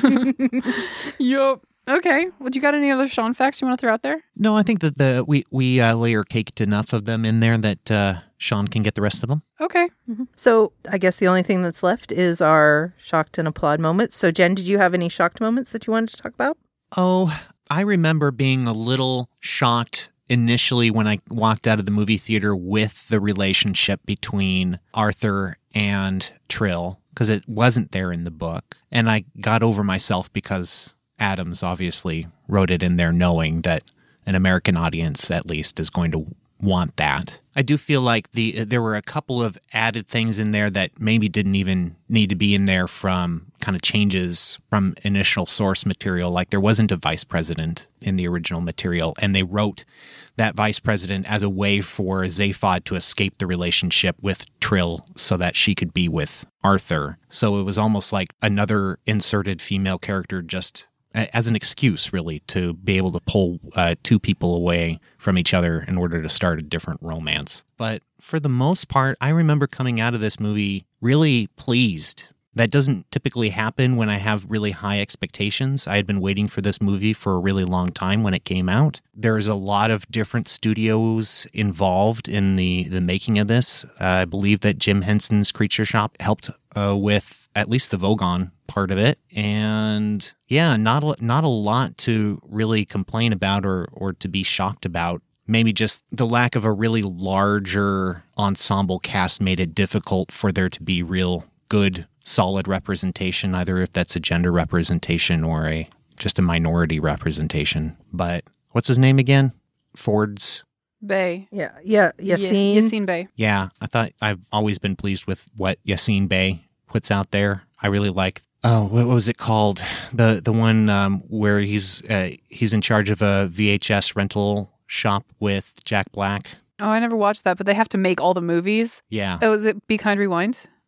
Yup. Okay. Well, do you got any other Sean facts you want to throw out there? No, I think that we layer caked enough of them in there that Sean can get the rest of them. Okay. So I guess the only thing that's left is our shocked and applaud moments. So Jen, did you have any shocked moments that you wanted to talk about? Oh, I remember being a little shocked initially when I walked out of the movie theater with the relationship between Arthur and Trill, because it wasn't there in the book. And I got over myself because Adams obviously wrote it in there knowing that an American audience, at least, is going to want that. I do feel like there were a couple of added things in there that maybe didn't even need to be in there from kind of changes from initial source material. Like there wasn't a vice president in the original material, and they wrote that vice president as a way for Zaphod to escape the relationship with Trill so that she could be with Arthur. So it was almost like another inserted female character just as an excuse, really, to be able to pull 2 people away from each other in order to start a different romance. But for the most part, I remember coming out of this movie really pleased. That doesn't typically happen when I have really high expectations. I had been waiting for this movie for a really long time when it came out. There's a lot of different studios involved in the making of this. I believe that Jim Henson's Creature Shop helped with at least the Vogon part of it. And yeah, not a lot to really complain about or to be shocked about. Maybe just the lack of a really larger ensemble cast made it difficult for there to be real good, solid representation, either if that's a gender representation or just a minority representation. But what's his name again? Ford's? Bay. Yeah. Yassine. Yassine Bay. Yeah, I've always been pleased with what Yassine Bey puts out there. I really like, what was it called? The one where he's in charge of a VHS rental shop with Jack Black. Oh, I never watched that, but they have to make all the movies. Yeah. Oh, is it Be Kind, Rewind?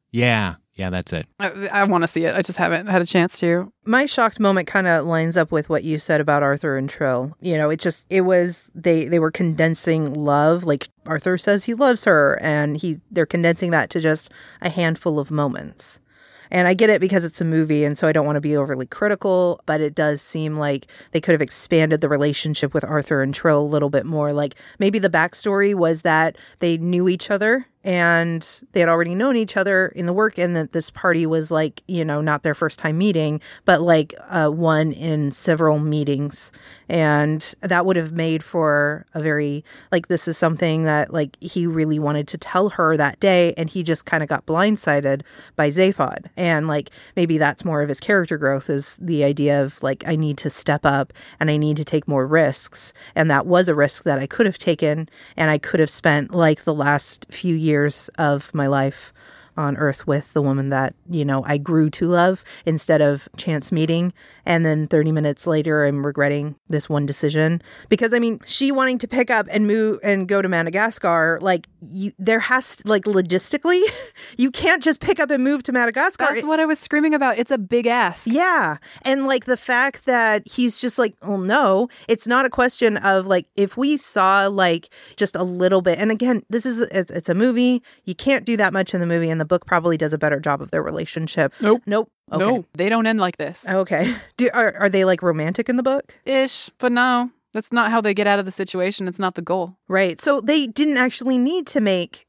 Yeah, that's it. I want to see it. I just haven't had a chance to. My shocked moment kind of lines up with what you said about Arthur and Trill. You know, they were condensing love. Like Arthur says he loves her, and they're condensing that to just a handful of moments. And I get it because it's a movie, and so I don't want to be overly critical, but it does seem like they could have expanded the relationship with Arthur and Trill a little bit more. Like maybe the backstory was that they knew each other and they had already known each other in the work, and that this party was like, you know, not their first time meeting, but like one in several meetings. And that would have made for a very, like, this is something that like he really wanted to tell her that day, and he just kind of got blindsided by Zaphod. And like maybe that's more of his character growth, is the idea of like, I need to step up and I need to take more risks. And that was a risk that I could have taken, and I could have spent like the last few years of my life on Earth with the woman that, you know, I grew to love instead of chance meeting. And then 30 minutes later, I'm regretting this one decision. Because, I mean, she wanting to pick up and move and go to Madagascar, like, there has to, like, logistically, you can't just pick up and move to Madagascar. That's what I was screaming about. It's a big ask. Yeah. And, like, the fact that he's just like, oh, no, it's not a question of, like, if we saw, like, just a little bit. And again, it's a movie. You can't do that much in the movie, and the book probably does a better job of their relationship. Nope. Okay. No, they don't end like this. Okay. Are they like romantic in the book? Ish, but no. That's not how they get out of the situation. It's not the goal. Right. So they didn't actually need to make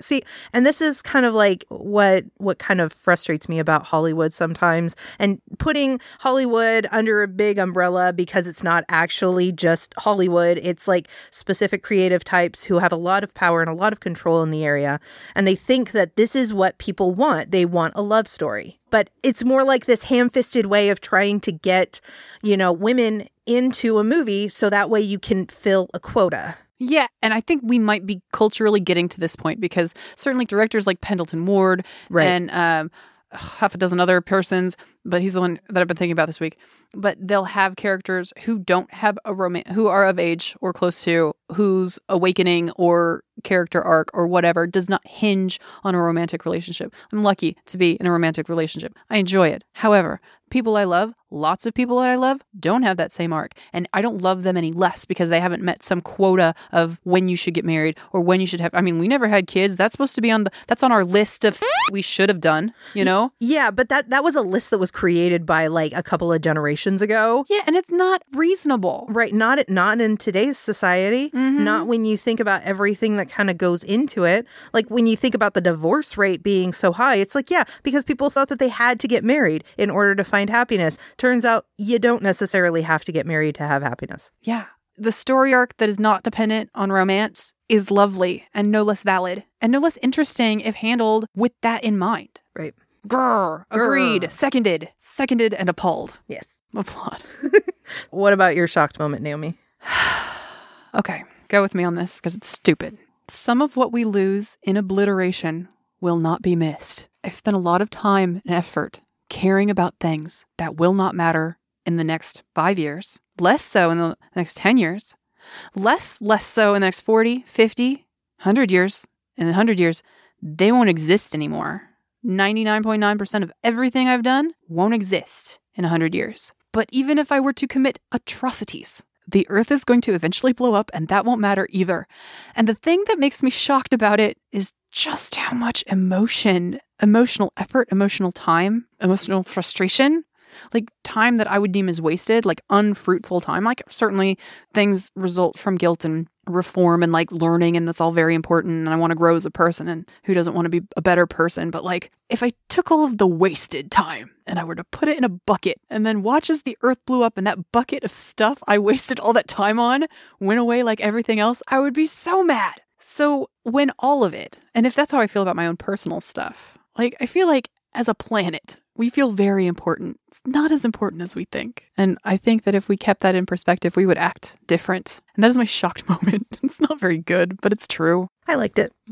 and this is kind of like what kind of frustrates me about Hollywood sometimes, and putting Hollywood under a big umbrella, because it's not actually just Hollywood. It's like specific creative types who have a lot of power and a lot of control in the area. And they think that this is what people want. They want a love story. But it's more like this ham-fisted way of trying to get, you know, women into a movie so that way you can fill a quota. Yeah, and I think we might be culturally getting to this point, because certainly directors like Pendleton Ward and half a dozen other persons, but he's the one that I've been thinking about this week. But they'll have characters who don't have a who are of age or close to, whose awakening or character arc or whatever does not hinge on a romantic relationship. I'm lucky to be in a romantic relationship. I enjoy it. However, people I love, lots of people that I love, don't have that same arc. And I don't love them any less because they haven't met some quota of when you should get married or when you should have. I mean, we never had kids. That's supposed to be that's on our list of we should have done, you know? Yeah, but that was a list that was created by like a couple of generations ago. Yeah, and it's not reasonable. Right. Not in today's society. Mm-hmm. Not when you think about everything that kind of goes into it. Like when you think about the divorce rate being so high, it's like, yeah, because people thought that they had to get married in order to find happiness. Turns out you don't necessarily have to get married to have happiness. Yeah. The story arc that is not dependent on romance is lovely and no less valid and no less interesting if handled with that in mind. Right. Grr. Agreed. Seconded and appalled. Yes. Applaud. What about your shocked moment, Naomi? Okay. Go with me on this because it's stupid. Some of what we lose in obliteration will not be missed. I've spent a lot of time and effort caring about things that will not matter in the next 5 years, less so in the next 10 years, less so in the next 40, 50, 100 years. In 100 years, they won't exist anymore. 99.9% of everything I've done won't exist in 100 years. But even if I were to commit atrocities, the Earth is going to eventually blow up, and that won't matter either. And the thing that makes me shocked about it is just how much emotional effort, emotional time, emotional frustration, like time that I would deem as wasted, like unfruitful time. Like certainly things result from guilt and reform and like learning, and that's all very important. And I want to grow as a person, and who doesn't want to be a better person? But like if I took all of the wasted time and I were to put it in a bucket and then watch as the Earth blew up and that bucket of stuff I wasted all that time on went away like everything else, I would be so mad. So when all of it, and if that's how I feel about my own personal stuff, like I feel like as a planet, we feel very important. It's not as important as we think. And I think that if we kept that in perspective, we would act different. And that is my shocked moment. It's not very good, but it's true. I liked it. Okay.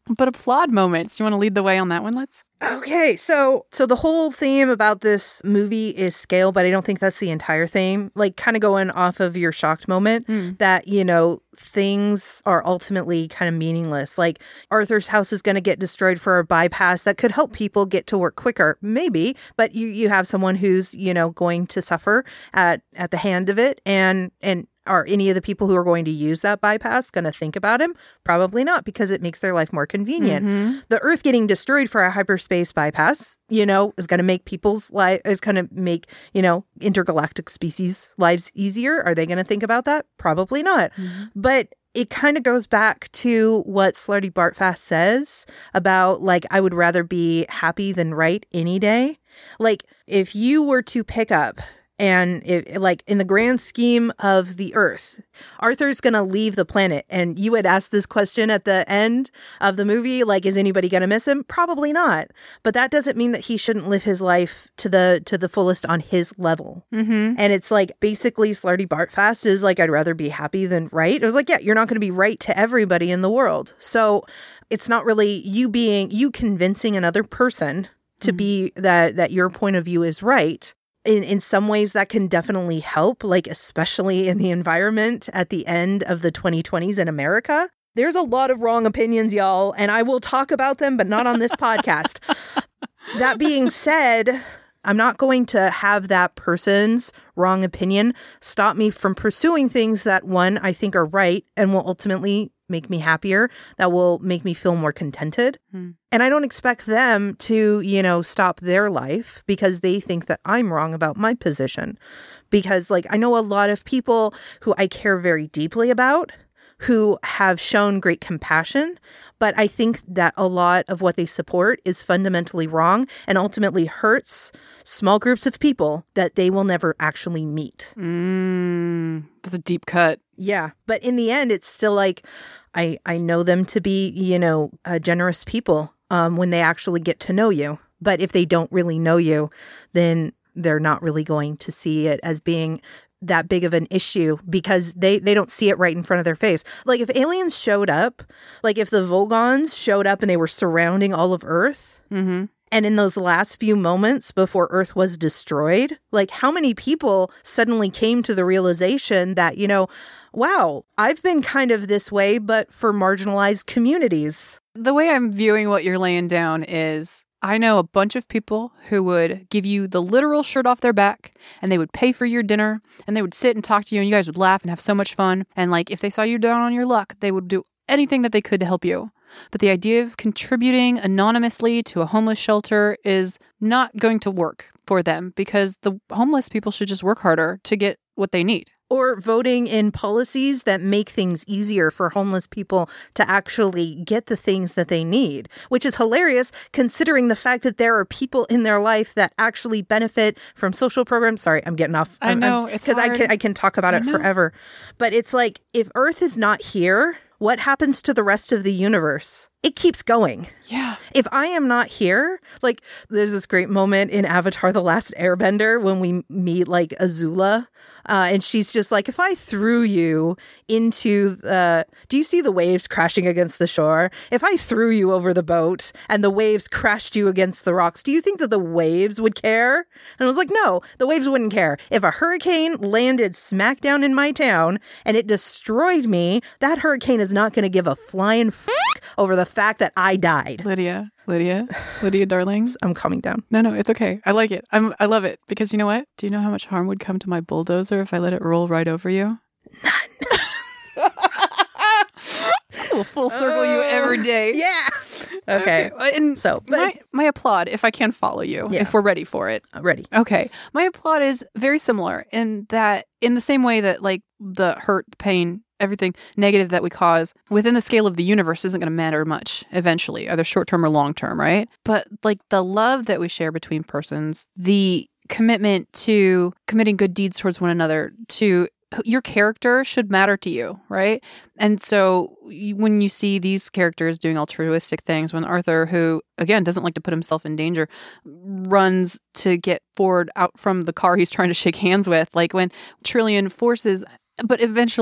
But applaud moments. You want to lead the way on that one, Let's? Okay, so the whole theme about this movie is scale, but I don't think that's the entire theme. Like, kind of going off of your shocked moment that, you know, things are ultimately kind of meaningless. Like, Arthur's house is going to get destroyed for a bypass that could help people get to work quicker, maybe, but you have someone who's, you know, going to suffer at the hand of it, and are any of the people who are going to use that bypass going to think about him? Probably not, because it makes their life more convenient. Mm-hmm. The Earth getting destroyed for a hyperspace bypass, you know, is going to make people's life, is going to make, you know, intergalactic species lives easier. Are they going to think about that? Probably not. Mm-hmm. But it kind of goes back to what Slarty Bartfast says about, like, I would rather be happy than right any day. Like, if you were to pick up, and like in the grand scheme of the Earth, Arthur's going to leave the planet. And you had asked this question at the end of the movie, like, is anybody going to miss him? Probably not. But that doesn't mean that he shouldn't live his life to the fullest on his level. Mm-hmm. And it's like, basically, Slarty Bartfast is like, I'd rather be happy than right. It was like, yeah, you're not going to be right to everybody in the world. So it's not really you convincing another person to be that your point of view is right. In some ways, that can definitely help, like, especially in the environment at the end of the 2020s in America. There's a lot of wrong opinions, y'all, and I will talk about them, but not on this podcast. That being said, I'm not going to have that person's wrong opinion stop me from pursuing things that, one, I think are right and will ultimately make me happier, that will make me feel more contented. And I don't expect them to, you know, stop their life because they think that I'm wrong about my position. Because, like, I know a lot of people who I care very deeply about who have shown great compassion, but I think that a lot of what they support is fundamentally wrong and ultimately hurts small groups of people that they will never actually meet. That's a deep cut. Yeah. But in the end, it's still like, I know them to be, you know, generous people when they actually get to know you. But if they don't really know you, then they're not really going to see it as being that big of an issue because they don't see it right in front of their face. Like, if aliens showed up, like if the Vogons showed up and they were surrounding all of Earth, and in those last few moments before Earth was destroyed, like, how many people suddenly came to the realization that, you know, wow, I've been kind of this way, but for marginalized communities. The way I'm viewing what you're laying down is, I know a bunch of people who would give you the literal shirt off their back, and they would pay for your dinner, and they would sit and talk to you, and you guys would laugh and have so much fun. And, like, if they saw you down on your luck, they would do anything that they could to help you. But the idea of contributing anonymously to a homeless shelter is not going to work for them, because the homeless people should just work harder to get what they need. Or voting in policies that make things easier for homeless people to actually get the things that they need, which is hilarious considering the fact that there are people in their life that actually benefit from social programs. Sorry, I'm getting off. I know, it's because hard. I can talk about it forever. But it's like, if Earth is not here, what happens to the rest of the universe? It keeps going. Yeah. If I am not here, like, there's this great moment in Avatar: The Last Airbender when we meet, like, Azula. And she's just like, if I threw you into do you see the waves crashing against the shore? If I threw you over the boat and the waves crashed you against the rocks, do you think that the waves would care? And I was like, no, the waves wouldn't care. If a hurricane landed smack down in my town and it destroyed me, that hurricane is not going to give a flying over the fact that I died. Lydia, darling. I'm calming down. No, it's okay. I like it. I love it, because you know what? Do you know how much harm would come to my bulldozer if I let it roll right over you? None. I will full circle you every day. Yeah. Okay. And so, my applaud, if I can follow you, if we're ready for it. Ready. Okay. My applaud is very similar in that, in the same way that, like, the hurt, pain, everything negative that we cause within the scale of the universe isn't going to matter much eventually, either short-term or long-term, right? But, like, the love that we share between persons, the commitment to committing good deeds towards one another, to your character should matter to you, right? And so when you see these characters doing altruistic things, when Arthur, who, again, doesn't like to put himself in danger, runs to get Ford out from the car he's trying to shake hands with, like when Trillian forces, but eventually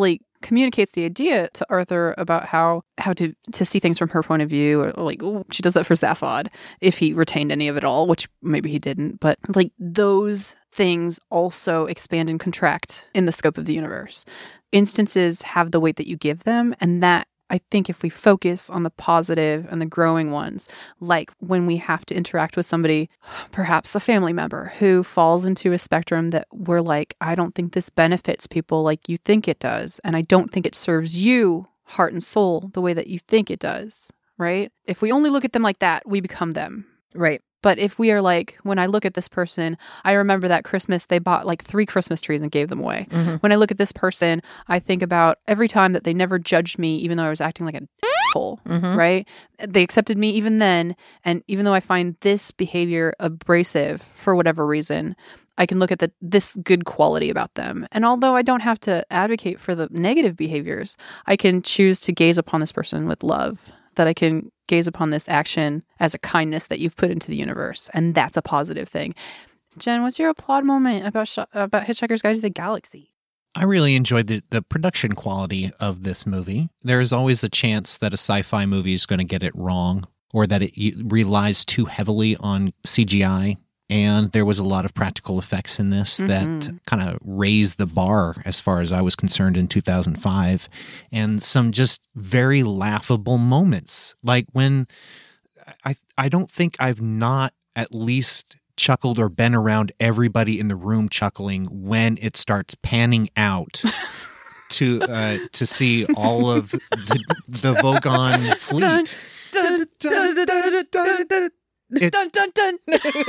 communicates the idea to Arthur about how to see things from her point of view, or like, ooh, she does that for Zaphod, if he retained any of it all, which maybe he didn't. But like those things also expand and contract in the scope of the universe. Instances have the weight that you give them, and that, I think, if we focus on the positive and the growing ones, like when we have to interact with somebody, perhaps a family member who falls into a spectrum that we're like, I don't think this benefits people like you think it does. And I don't think it serves you, heart and soul, the way that you think it does, right? If we only look at them like that, we become them. Right. But if we are like, when I look at this person, I remember that Christmas, they bought like 3 Christmas trees and gave them away. Mm-hmm. When I look at this person, I think about every time that they never judged me, even though I was acting like an asshole, right? They accepted me even then. And even though I find this behavior abrasive for whatever reason, I can look at this good quality about them. And although I don't have to advocate for the negative behaviors, I can choose to gaze upon this person with love, that I can gaze upon this action as a kindness that you've put into the universe. And that's a positive thing. Jen, what's your applaud moment about Hitchhiker's Guide to the Galaxy? I really enjoyed the production quality of this movie. There is always a chance that a sci-fi movie is going to get it wrong, or that it relies too heavily on CGI. And there was a lot of practical effects in this that kind of raised the bar as far as I was concerned in 2005. And some just very laughable moments. Like when I don't think I've not at least chuckled or been around everybody in the room chuckling when it starts panning out to see all of the Vogon fleet. Dun, dun, dun, dun, dun. Dun, dun, dun.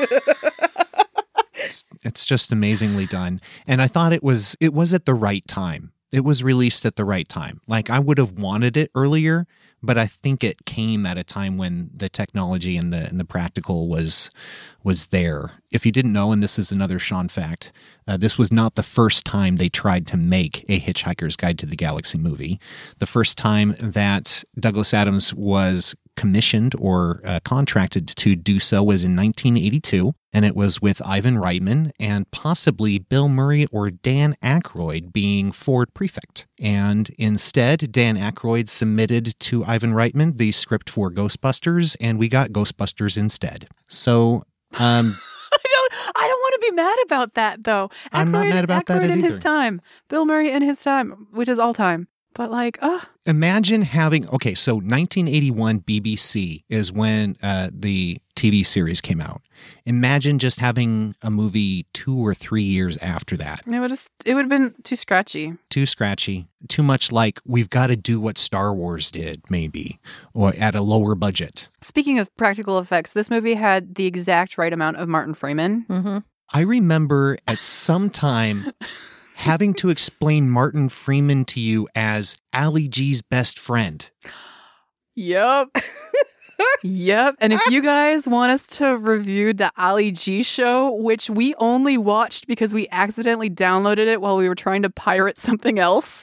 It's just amazingly done. And I thought it was at the right time. It was released at the right time. Like, I would have wanted it earlier, but I think it came at a time when the technology and the practical was there. If you didn't know, and this is another Sean fact, this was not the first time they tried to make a Hitchhiker's Guide to the Galaxy movie. The first time that Douglas Adams was commissioned or contracted to do so was in 1982, and it was with Ivan Reitman and possibly Bill Murray or Dan Aykroyd being Ford Prefect. And instead, Dan Aykroyd submitted to Ivan Reitman the script for Ghostbusters, and we got Ghostbusters instead. So, I don't want to be mad about that, though. I'm not mad about that in either. his time. Bill Murray in his time, which is all time. But like, imagine having, okay, so 1981 BBC is when the TV series came out. Imagine just having a movie 2 or 3 years after that. It would have been too scratchy. Too scratchy. Too much like, we've got to do what Star Wars did, maybe, or at a lower budget. Speaking of practical effects, this movie had the exact right amount of Martin Freeman. Mm-hmm. I remember at some time having to explain Martin Freeman to you as Ali G's best friend. Yep. Yep. And if you guys want us to review the Ali G show, which we only watched because we accidentally downloaded it while we were trying to pirate something else.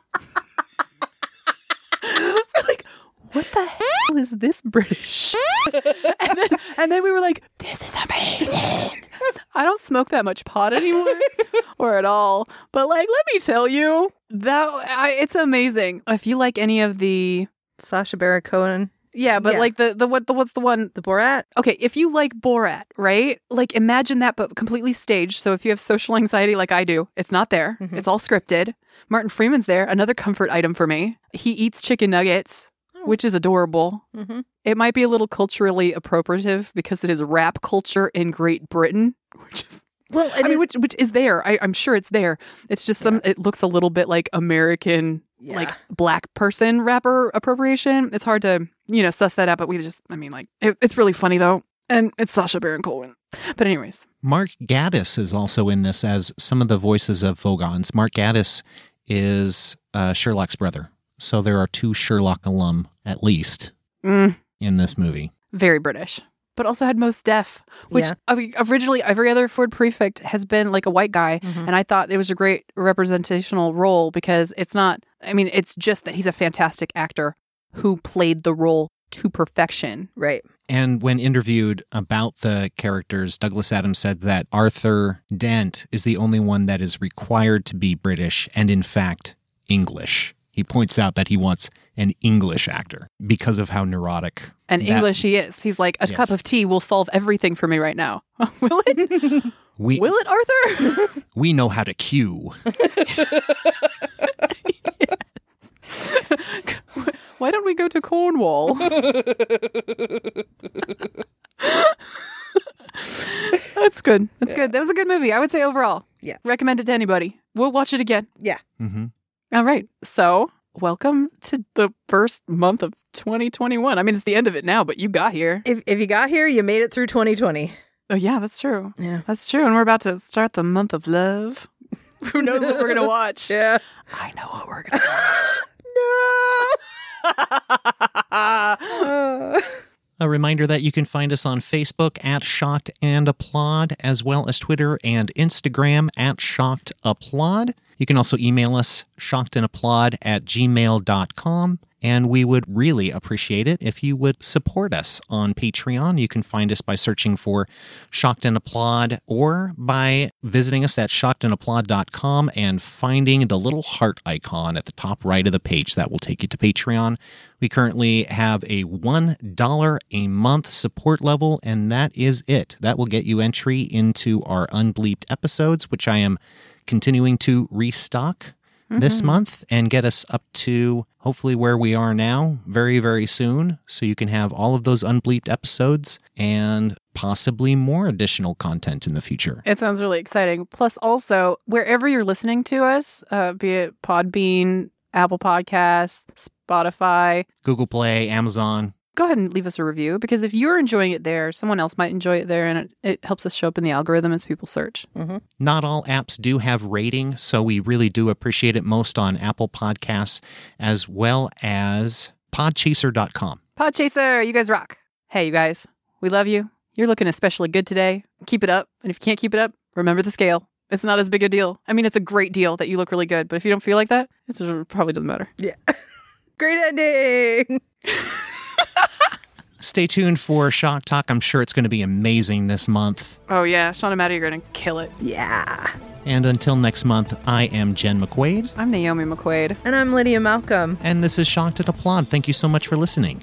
We're like, what the hell is this British? and then we were like, this is amazing. I don't smoke that much pot anymore or at all. But like, let me tell you, it's amazing. If you like any of the Sacha Baron Cohen. Yeah, but like what's the one? The Borat? Okay, if you like Borat, right? Like, imagine that, but completely staged. So if you have social anxiety like I do, it's not there. Mm-hmm. It's all scripted. Martin Freeman's there. Another comfort item for me. He eats chicken nuggets, which is adorable. Mm-hmm. It might be a little culturally appropriative because it is rap culture in Great Britain, which is... Well, I mean, which is there. I'm sure it's there. It's just it looks a little bit like American, like black person rapper appropriation. It's hard to, suss that out, but it's really funny though. And it's Sacha Baron Cohen. But anyways. Mark Gatiss is also in this as some of the voices of Vogons. Mark Gatiss is Sherlock's brother. So there are 2 Sherlock alum, at least, in this movie. Very British. But also had Mos Def, which originally every other Ford Prefect has been like a white guy. Mm-hmm. And I thought it was a great representational role because it's just that he's a fantastic actor who played the role to perfection. Right. And when interviewed about the characters, Douglas Adams said that Arthur Dent is the only one that is required to be British and, in fact, English. He points out that he wants an English actor because of how neurotic. And English he is. He's like, a cup of tea will solve everything for me right now. Will it? Will it, Arthur? We know how to cue. Why don't we go to Cornwall? That's good. That's good. That was a good movie. I would say overall. Yeah. Recommend it to anybody. We'll watch it again. Yeah. Mm-hmm. All right. So, welcome to the first month of 2021. I mean, it's the end of it now, but you got here. If you got here, you made it through 2020. Oh, yeah, that's true. Yeah. That's true. And we're about to start the month of love. Who knows what we're going to watch? Yeah. I know what we're going to watch. No. A reminder that you can find us on Facebook at Shocked and Applaud, as well as Twitter and Instagram at Shocked Applaud. You can also email us, shockedandapplaud@gmail.com. And we would really appreciate it if you would support us on Patreon. You can find us by searching for Shocked and Applaud or by visiting us at shockedandapplaud.com and finding the little heart icon at the top right of the page. That will take you to Patreon. We currently have a $1 a month support level, and that is it. That will get you entry into our unbleeped episodes, which I am continuing to restock this month and get us up to hopefully where we are now very, very soon. So you can have all of those unbleeped episodes and possibly more additional content in the future. It sounds really exciting. Plus, also, wherever you're listening to us, be it Podbean, Apple Podcasts, Spotify, Google Play, Amazon. go ahead and leave us a review, because if you're enjoying it there, someone else might enjoy it there, and it helps us show up in the algorithm as people search. Mm-hmm. Not all apps do have rating, so we really do appreciate it most on Apple Podcasts as well as podchaser.com. Podchaser, you guys rock. Hey, you guys, we love you. You're looking especially good today. Keep it up. And if you can't keep it up, remember the scale. It's not as big a deal. I mean, it's a great deal that you look really good, but if you don't feel like that, it probably doesn't matter. Yeah. Great ending. Stay tuned for Shock Talk. I'm sure it's going to be amazing this month. Oh, yeah. Sean and Maddie are going to kill it. Yeah. And until next month, I am Jen McQuaid. I'm Naomi McQuaid. And I'm Lydia Malcolm. And this is Shocked and Applaud. Thank you so much for listening.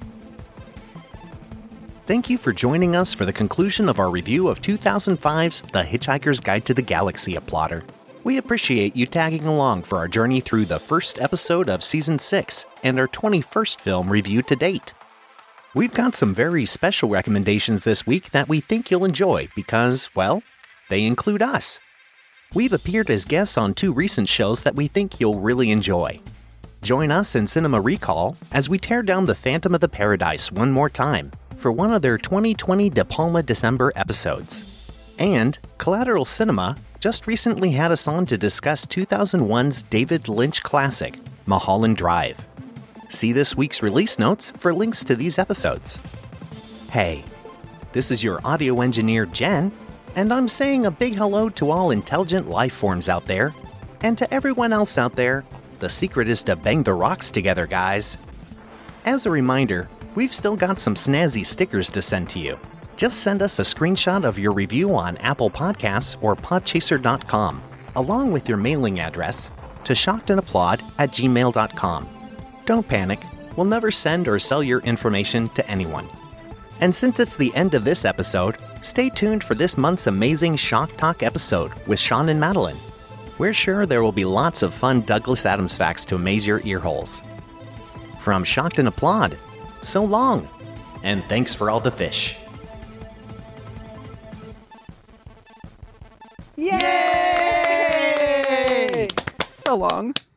Thank you for joining us for the conclusion of our review of 2005's The Hitchhiker's Guide to the Galaxy, Applauder. We appreciate you tagging along for our journey through the first episode of Season 6 and our 21st film review to date. We've got some very special recommendations this week that we think you'll enjoy because, well, they include us. We've appeared as guests on 2 recent shows that we think you'll really enjoy. Join us in Cinema Recall as we tear down the Phantom of the Paradise one more time for one of their 2020 De Palma December episodes. And Collateral Cinema just recently had us on to discuss 2001's David Lynch classic, Mulholland Drive. See this week's release notes for links to these episodes. Hey, this is your audio engineer, Jen, and I'm saying a big hello to all intelligent life forms out there. And to everyone else out there, the secret is to bang the rocks together, guys. As a reminder, we've still got some snazzy stickers to send to you. Just send us a screenshot of your review on Apple Podcasts or podchaser.com, along with your mailing address, to shockedandapplaud@gmail.com. Don't panic, we'll never send or sell your information to anyone. And since it's the end of this episode, stay tuned for this month's amazing Shock Talk episode with Sean and Madeline. We're sure there will be lots of fun Douglas Adams facts to amaze your earholes. From Shocked and Applaud, so long, and thanks for all the fish. Yay! So long.